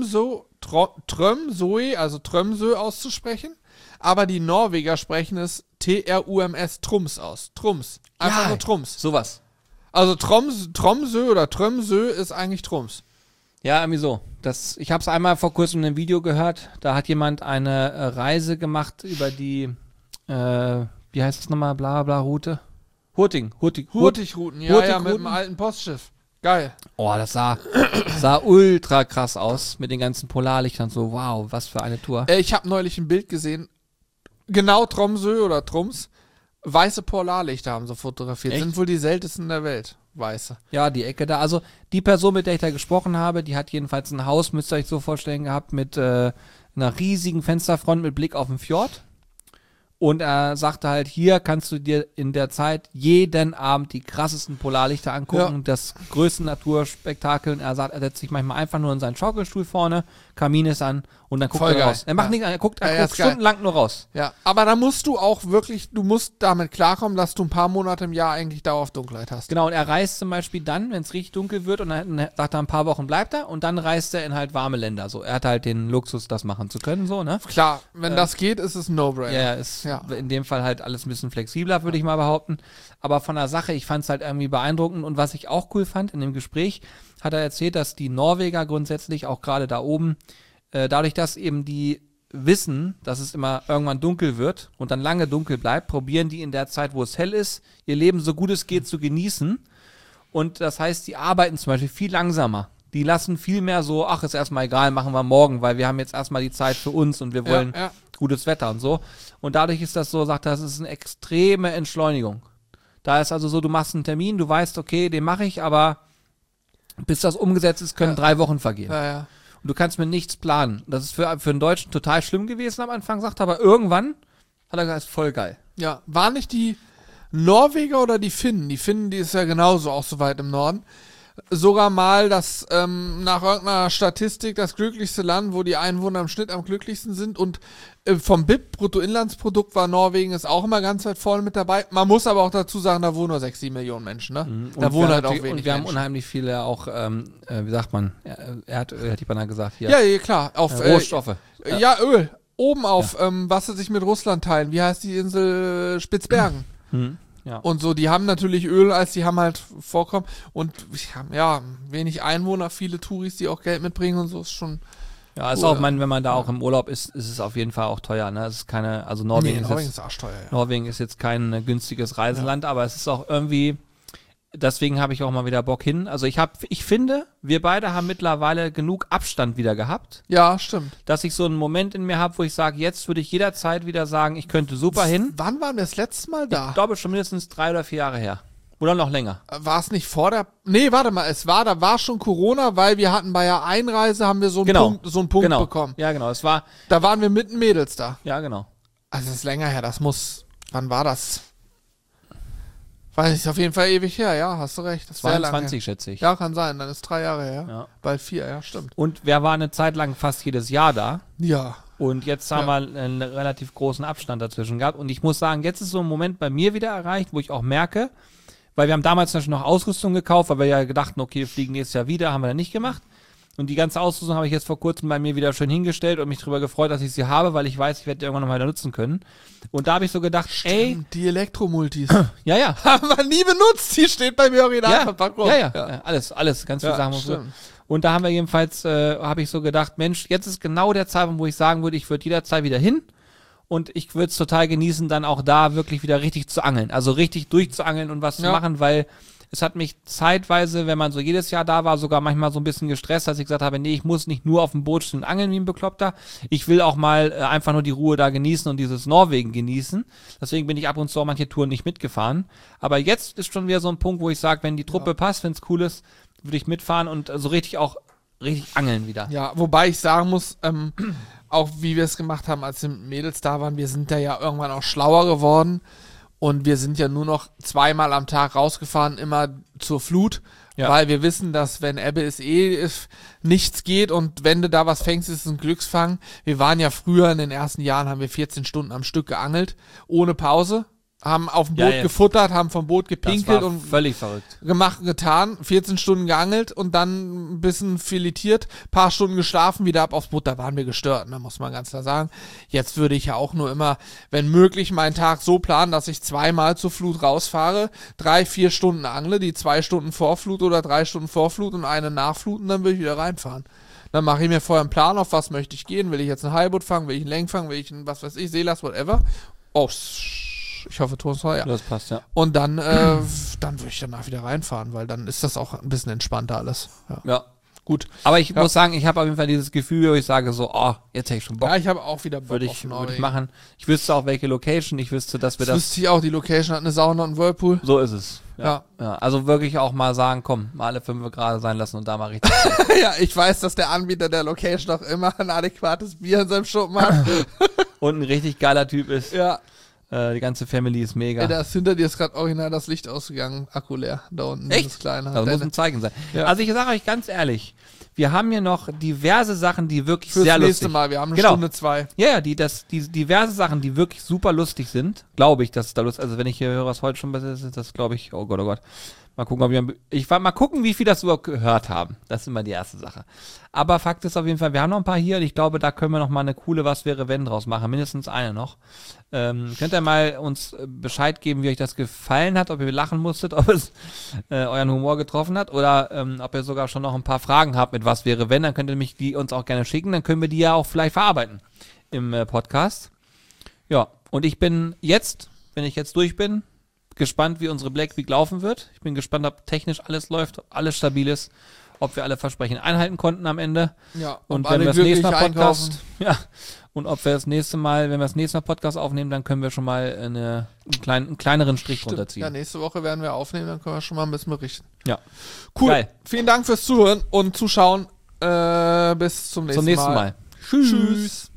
auszusprechen, aber die Norweger sprechen es Trums, Trums aus. Trums. Einfach nur Trums. Sowas. Also Tromsø oder Tromsø ist eigentlich Trums. Ja, irgendwie so. Ich habe es einmal vor kurzem in einem Video gehört, da hat jemand eine Reise gemacht über wie heißt es nochmal, bla bla Route? Hurtigruten, ja, mit dem alten Postschiff. Geil. Oh, das sah ultra krass aus mit den ganzen Polarlichtern. So, wow, was für eine Tour. Ich habe neulich ein Bild gesehen, genau Tromsø oder Trums, weiße Polarlichter haben sie fotografiert. Echt? Sind wohl die seltensten der Welt, weiße. Ja, die Ecke da. Also die Person, mit der ich da gesprochen habe, die hat jedenfalls ein Haus, müsst ihr euch so vorstellen, gehabt mit einer riesigen Fensterfront mit Blick auf den Fjord. Und er sagte halt, hier kannst du dir in der Zeit jeden Abend die krassesten Polarlichter angucken, das größte Naturspektakel. Und er sagt, er setzt sich manchmal einfach nur in seinen Schaukelstuhl vorne, Kamin ist an und dann guckt er raus. Er macht nichts, er guckt stundenlang nur raus. Ja, aber da musst du auch wirklich, du musst damit klarkommen, dass du ein paar Monate im Jahr eigentlich Dauer auf Dunkelheit hast. Genau, und er reist zum Beispiel dann, wenn es richtig dunkel wird und dann sagt er, ein paar Wochen bleibt er und dann reist er in halt warme Länder. So, er hat halt den Luxus, das machen zu können, so, ne? Klar, wenn das geht, ist es ein No-Brainer. Ja, ist in dem Fall halt alles ein bisschen flexibler, würde ich mal behaupten. Aber von der Sache, ich fand es halt irgendwie beeindruckend und was ich auch cool fand in dem Gespräch, hat er erzählt, dass die Norweger grundsätzlich auch gerade da oben, dadurch, dass eben die wissen, dass es immer irgendwann dunkel wird und dann lange dunkel bleibt, probieren die in der Zeit, wo es hell ist, ihr Leben so gut es geht zu genießen. Und das heißt, die arbeiten zum Beispiel viel langsamer. Die lassen viel mehr so, ach, ist erstmal egal, machen wir morgen, weil wir haben jetzt erstmal die Zeit für uns und wir wollen gutes Wetter und so. Und dadurch ist das so, sagt er, das ist eine extreme Entschleunigung. Da ist also so, du machst einen Termin, du weißt, okay, den mache ich, aber bis das umgesetzt ist, können 3 Wochen vergehen. Ja. Und du kannst mir nichts planen. Das ist für einen Deutschen total schlimm gewesen am Anfang, sagt er, aber irgendwann hat er gesagt, ist voll geil. Ja, waren nicht die Norweger oder die Finnen? Die Finnen, die ist ja genauso auch so weit im Norden. Sogar mal das, nach irgendeiner Statistik, das glücklichste Land, wo die Einwohner im Schnitt am glücklichsten sind. Und vom BIP, Bruttoinlandsprodukt, war Norwegen ist auch immer ganz weit vorne mit dabei. Man muss aber auch dazu sagen, da wohnen nur 6-7 Millionen Menschen, ne? Da wohnen halt auch wenig Und wir haben Menschen. unheimlich viele auch, wie sagt man, Erdöl, hätte ich beinahe gesagt. Hier. Ja, klar. Auf, Rohstoffe. Ja, Öl. Oben auf, was sie sich mit Russland teilen. Wie heißt die Insel? Spitzbergen. Ja. Und so, die haben natürlich Öl, als die haben halt Vorkommen. Und ja, wenig Einwohner, viele Touris, die auch Geld mitbringen und so, ist schon. Ja, ist auch, wenn man da auch im Urlaub ist, ist es auf jeden Fall auch teuer, ne? Es ist keine, also Norwegen ist arschteuer, ja. Norwegen ist jetzt kein günstiges Reiseland, aber es ist auch irgendwie, deswegen habe ich auch mal wieder Bock hin. Also ich finde, wir beide haben mittlerweile genug Abstand wieder gehabt, Ja, stimmt. dass ich so einen Moment in mir habe, wo ich sage, jetzt würde ich jederzeit wieder sagen, ich könnte super hin. Wann waren wir das letzte Mal da? Ich glaube schon mindestens 3 oder 4 Jahre her. Oder noch länger. War es nicht vor der. Nee, warte mal, da war schon Corona, weil wir hatten bei der Einreise haben wir so einen Punkt bekommen. Ja, genau. Da waren wir mit den Mädels da. Ja, genau. Also das ist länger her, wann war das? Weiß ich, auf jeden Fall ewig her, ja, hast du recht. Das wäre lange. 22, schätze ich. Ja, kann sein, dann ist 3 Jahre her. Ja. Bald 4, ja, stimmt. Und wir waren eine Zeit lang fast jedes Jahr da. Ja. Und jetzt haben wir einen relativ großen Abstand dazwischen gehabt. Und ich muss sagen, jetzt ist so ein Moment bei mir wieder erreicht, wo ich auch merke, weil wir haben damals natürlich noch Ausrüstung gekauft, weil wir ja gedachten, okay, wir fliegen nächstes Jahr wieder, haben wir dann nicht gemacht. Und die ganze Ausrüstung habe ich jetzt vor kurzem bei mir wieder schön hingestellt und mich darüber gefreut, dass ich sie habe, weil ich weiß, ich werde die irgendwann noch mal wieder nutzen können. Und da habe ich so gedacht, die Elektromultis. ja. Haben wir nie benutzt, die steht bei mir original verpackt rum. Ja, alles, ganz viele Sachen. Stimmt. Und da haben wir jedenfalls, habe ich so gedacht, Mensch, jetzt ist genau der Zeitpunkt, wo ich sagen würde, ich würde jederzeit wieder hin. Und ich würde es total genießen, dann auch da wirklich wieder richtig zu angeln. Also richtig durchzuangeln und was zu machen, weil es hat mich zeitweise, wenn man so jedes Jahr da war, sogar manchmal so ein bisschen gestresst, dass ich gesagt habe, nee, ich muss nicht nur auf dem Boot stehen und angeln wie ein Bekloppter. Ich will auch mal einfach nur die Ruhe da genießen und dieses Norwegen genießen. Deswegen bin ich ab und zu auch manche Touren nicht mitgefahren. Aber jetzt ist schon wieder so ein Punkt, wo ich sage, wenn die Truppe passt, wenn es cool ist, würde ich mitfahren und so richtig angeln wieder. Ja, wobei ich sagen muss, auch wie wir es gemacht haben, als die Mädels da waren, wir sind da ja irgendwann auch schlauer geworden. Und wir sind ja nur noch 2-mal am Tag rausgefahren, immer zur Flut, weil wir wissen, dass wenn Ebbe ist, nichts geht und wenn du da was fängst, ist es ein Glücksfang. Wir waren ja früher, in den ersten Jahren haben wir 14 Stunden am Stück geangelt, ohne Pause, haben auf dem Boot gefuttert, haben vom Boot gepinkelt und völlig verrückt. Gemacht und getan, 14 Stunden geangelt und dann ein bisschen filetiert, paar Stunden geschlafen, wieder ab aufs Boot, da waren wir gestört, ne, muss man ganz klar sagen. Jetzt würde ich ja auch nur immer, wenn möglich, meinen Tag so planen, dass ich 2-mal zur Flut rausfahre, 3-4 Stunden angle, die 2 Stunden vor Flut oder 3 Stunden vor Flut und eine nach Flut und dann will ich wieder reinfahren. Dann mache ich mir vorher einen Plan, auf was möchte ich gehen, will ich jetzt ein Heilboot fangen, will ich einen Längfang, will ich ein, was weiß ich, Seelast, whatever. Oh, ich hoffe, Ton ist ja. Das passt, ja. Und dann würde ich danach wieder reinfahren, weil dann ist das auch ein bisschen entspannter alles. Ja. Gut. Aber ich muss sagen, ich habe auf jeden Fall dieses Gefühl, wo ich sage so, jetzt hätte ich schon Bock. Ja, ich habe auch wieder Bock würde ich machen. Ich wüsste auch, welche Location. Ich wüsste, dass wir das... wüsste ich auch, die Location hat eine Sauna und einen Whirlpool. So ist es. Ja. Also wirklich auch mal sagen, komm, mal alle 5 gerade sein lassen und da mal richtig... Ja, ich weiß, dass der Anbieter der Location auch immer ein adäquates Bier in seinem Schuppen hat. Und ein richtig geiler Typ ist. Ja. Die ganze Family ist mega. Ey, da ist hinter dir ist gerade original das Licht ausgegangen, Akku leer. Da unten. Echt? Dieses kleine. Das muss ein Zeichen sein. Ja. Also ich sage euch ganz ehrlich, wir haben hier noch diverse Sachen, die wirklich Fürs sehr lustig nächste Mal, wir haben eine Stunde 2. Ja, die diverse Sachen, die wirklich super lustig sind, glaube ich, dass es da lustig ist. Also wenn ich hier höre, was heute schon besser ist, das glaube ich, oh Gott. Mal gucken, mal gucken, wie viel das überhaupt gehört haben. Das ist immer die erste Sache. Aber Fakt ist auf jeden Fall, wir haben noch ein paar hier und ich glaube, da können wir noch mal eine coole Was wäre wenn draus machen. Mindestens eine noch. Könnt ihr mal uns Bescheid geben, wie euch das gefallen hat, ob ihr lachen musstet, ob es euren Humor getroffen hat oder ob ihr sogar schon noch ein paar Fragen habt mit Was wäre wenn, dann könnt ihr die uns auch gerne schicken, dann können wir die ja auch vielleicht verarbeiten im Podcast. Ja, und ich bin jetzt, wenn ich jetzt durch bin, gespannt, wie unsere Black Week laufen wird. Ich bin gespannt, ob technisch alles läuft, ob alles stabil ist, ob wir alle Versprechen einhalten konnten am Ende. Ja, und wenn wir das nächste Mal Podcast, und ob wir das nächste Mal, wenn wir das nächste Mal Podcast aufnehmen, dann können wir schon mal einen kleineren Strich drunter ziehen. Ja, nächste Woche werden wir aufnehmen, dann können wir schon mal ein bisschen berichten. Ja. Cool. Geil. Vielen Dank fürs Zuhören und Zuschauen. Bis zum nächsten Mal. Tschüss.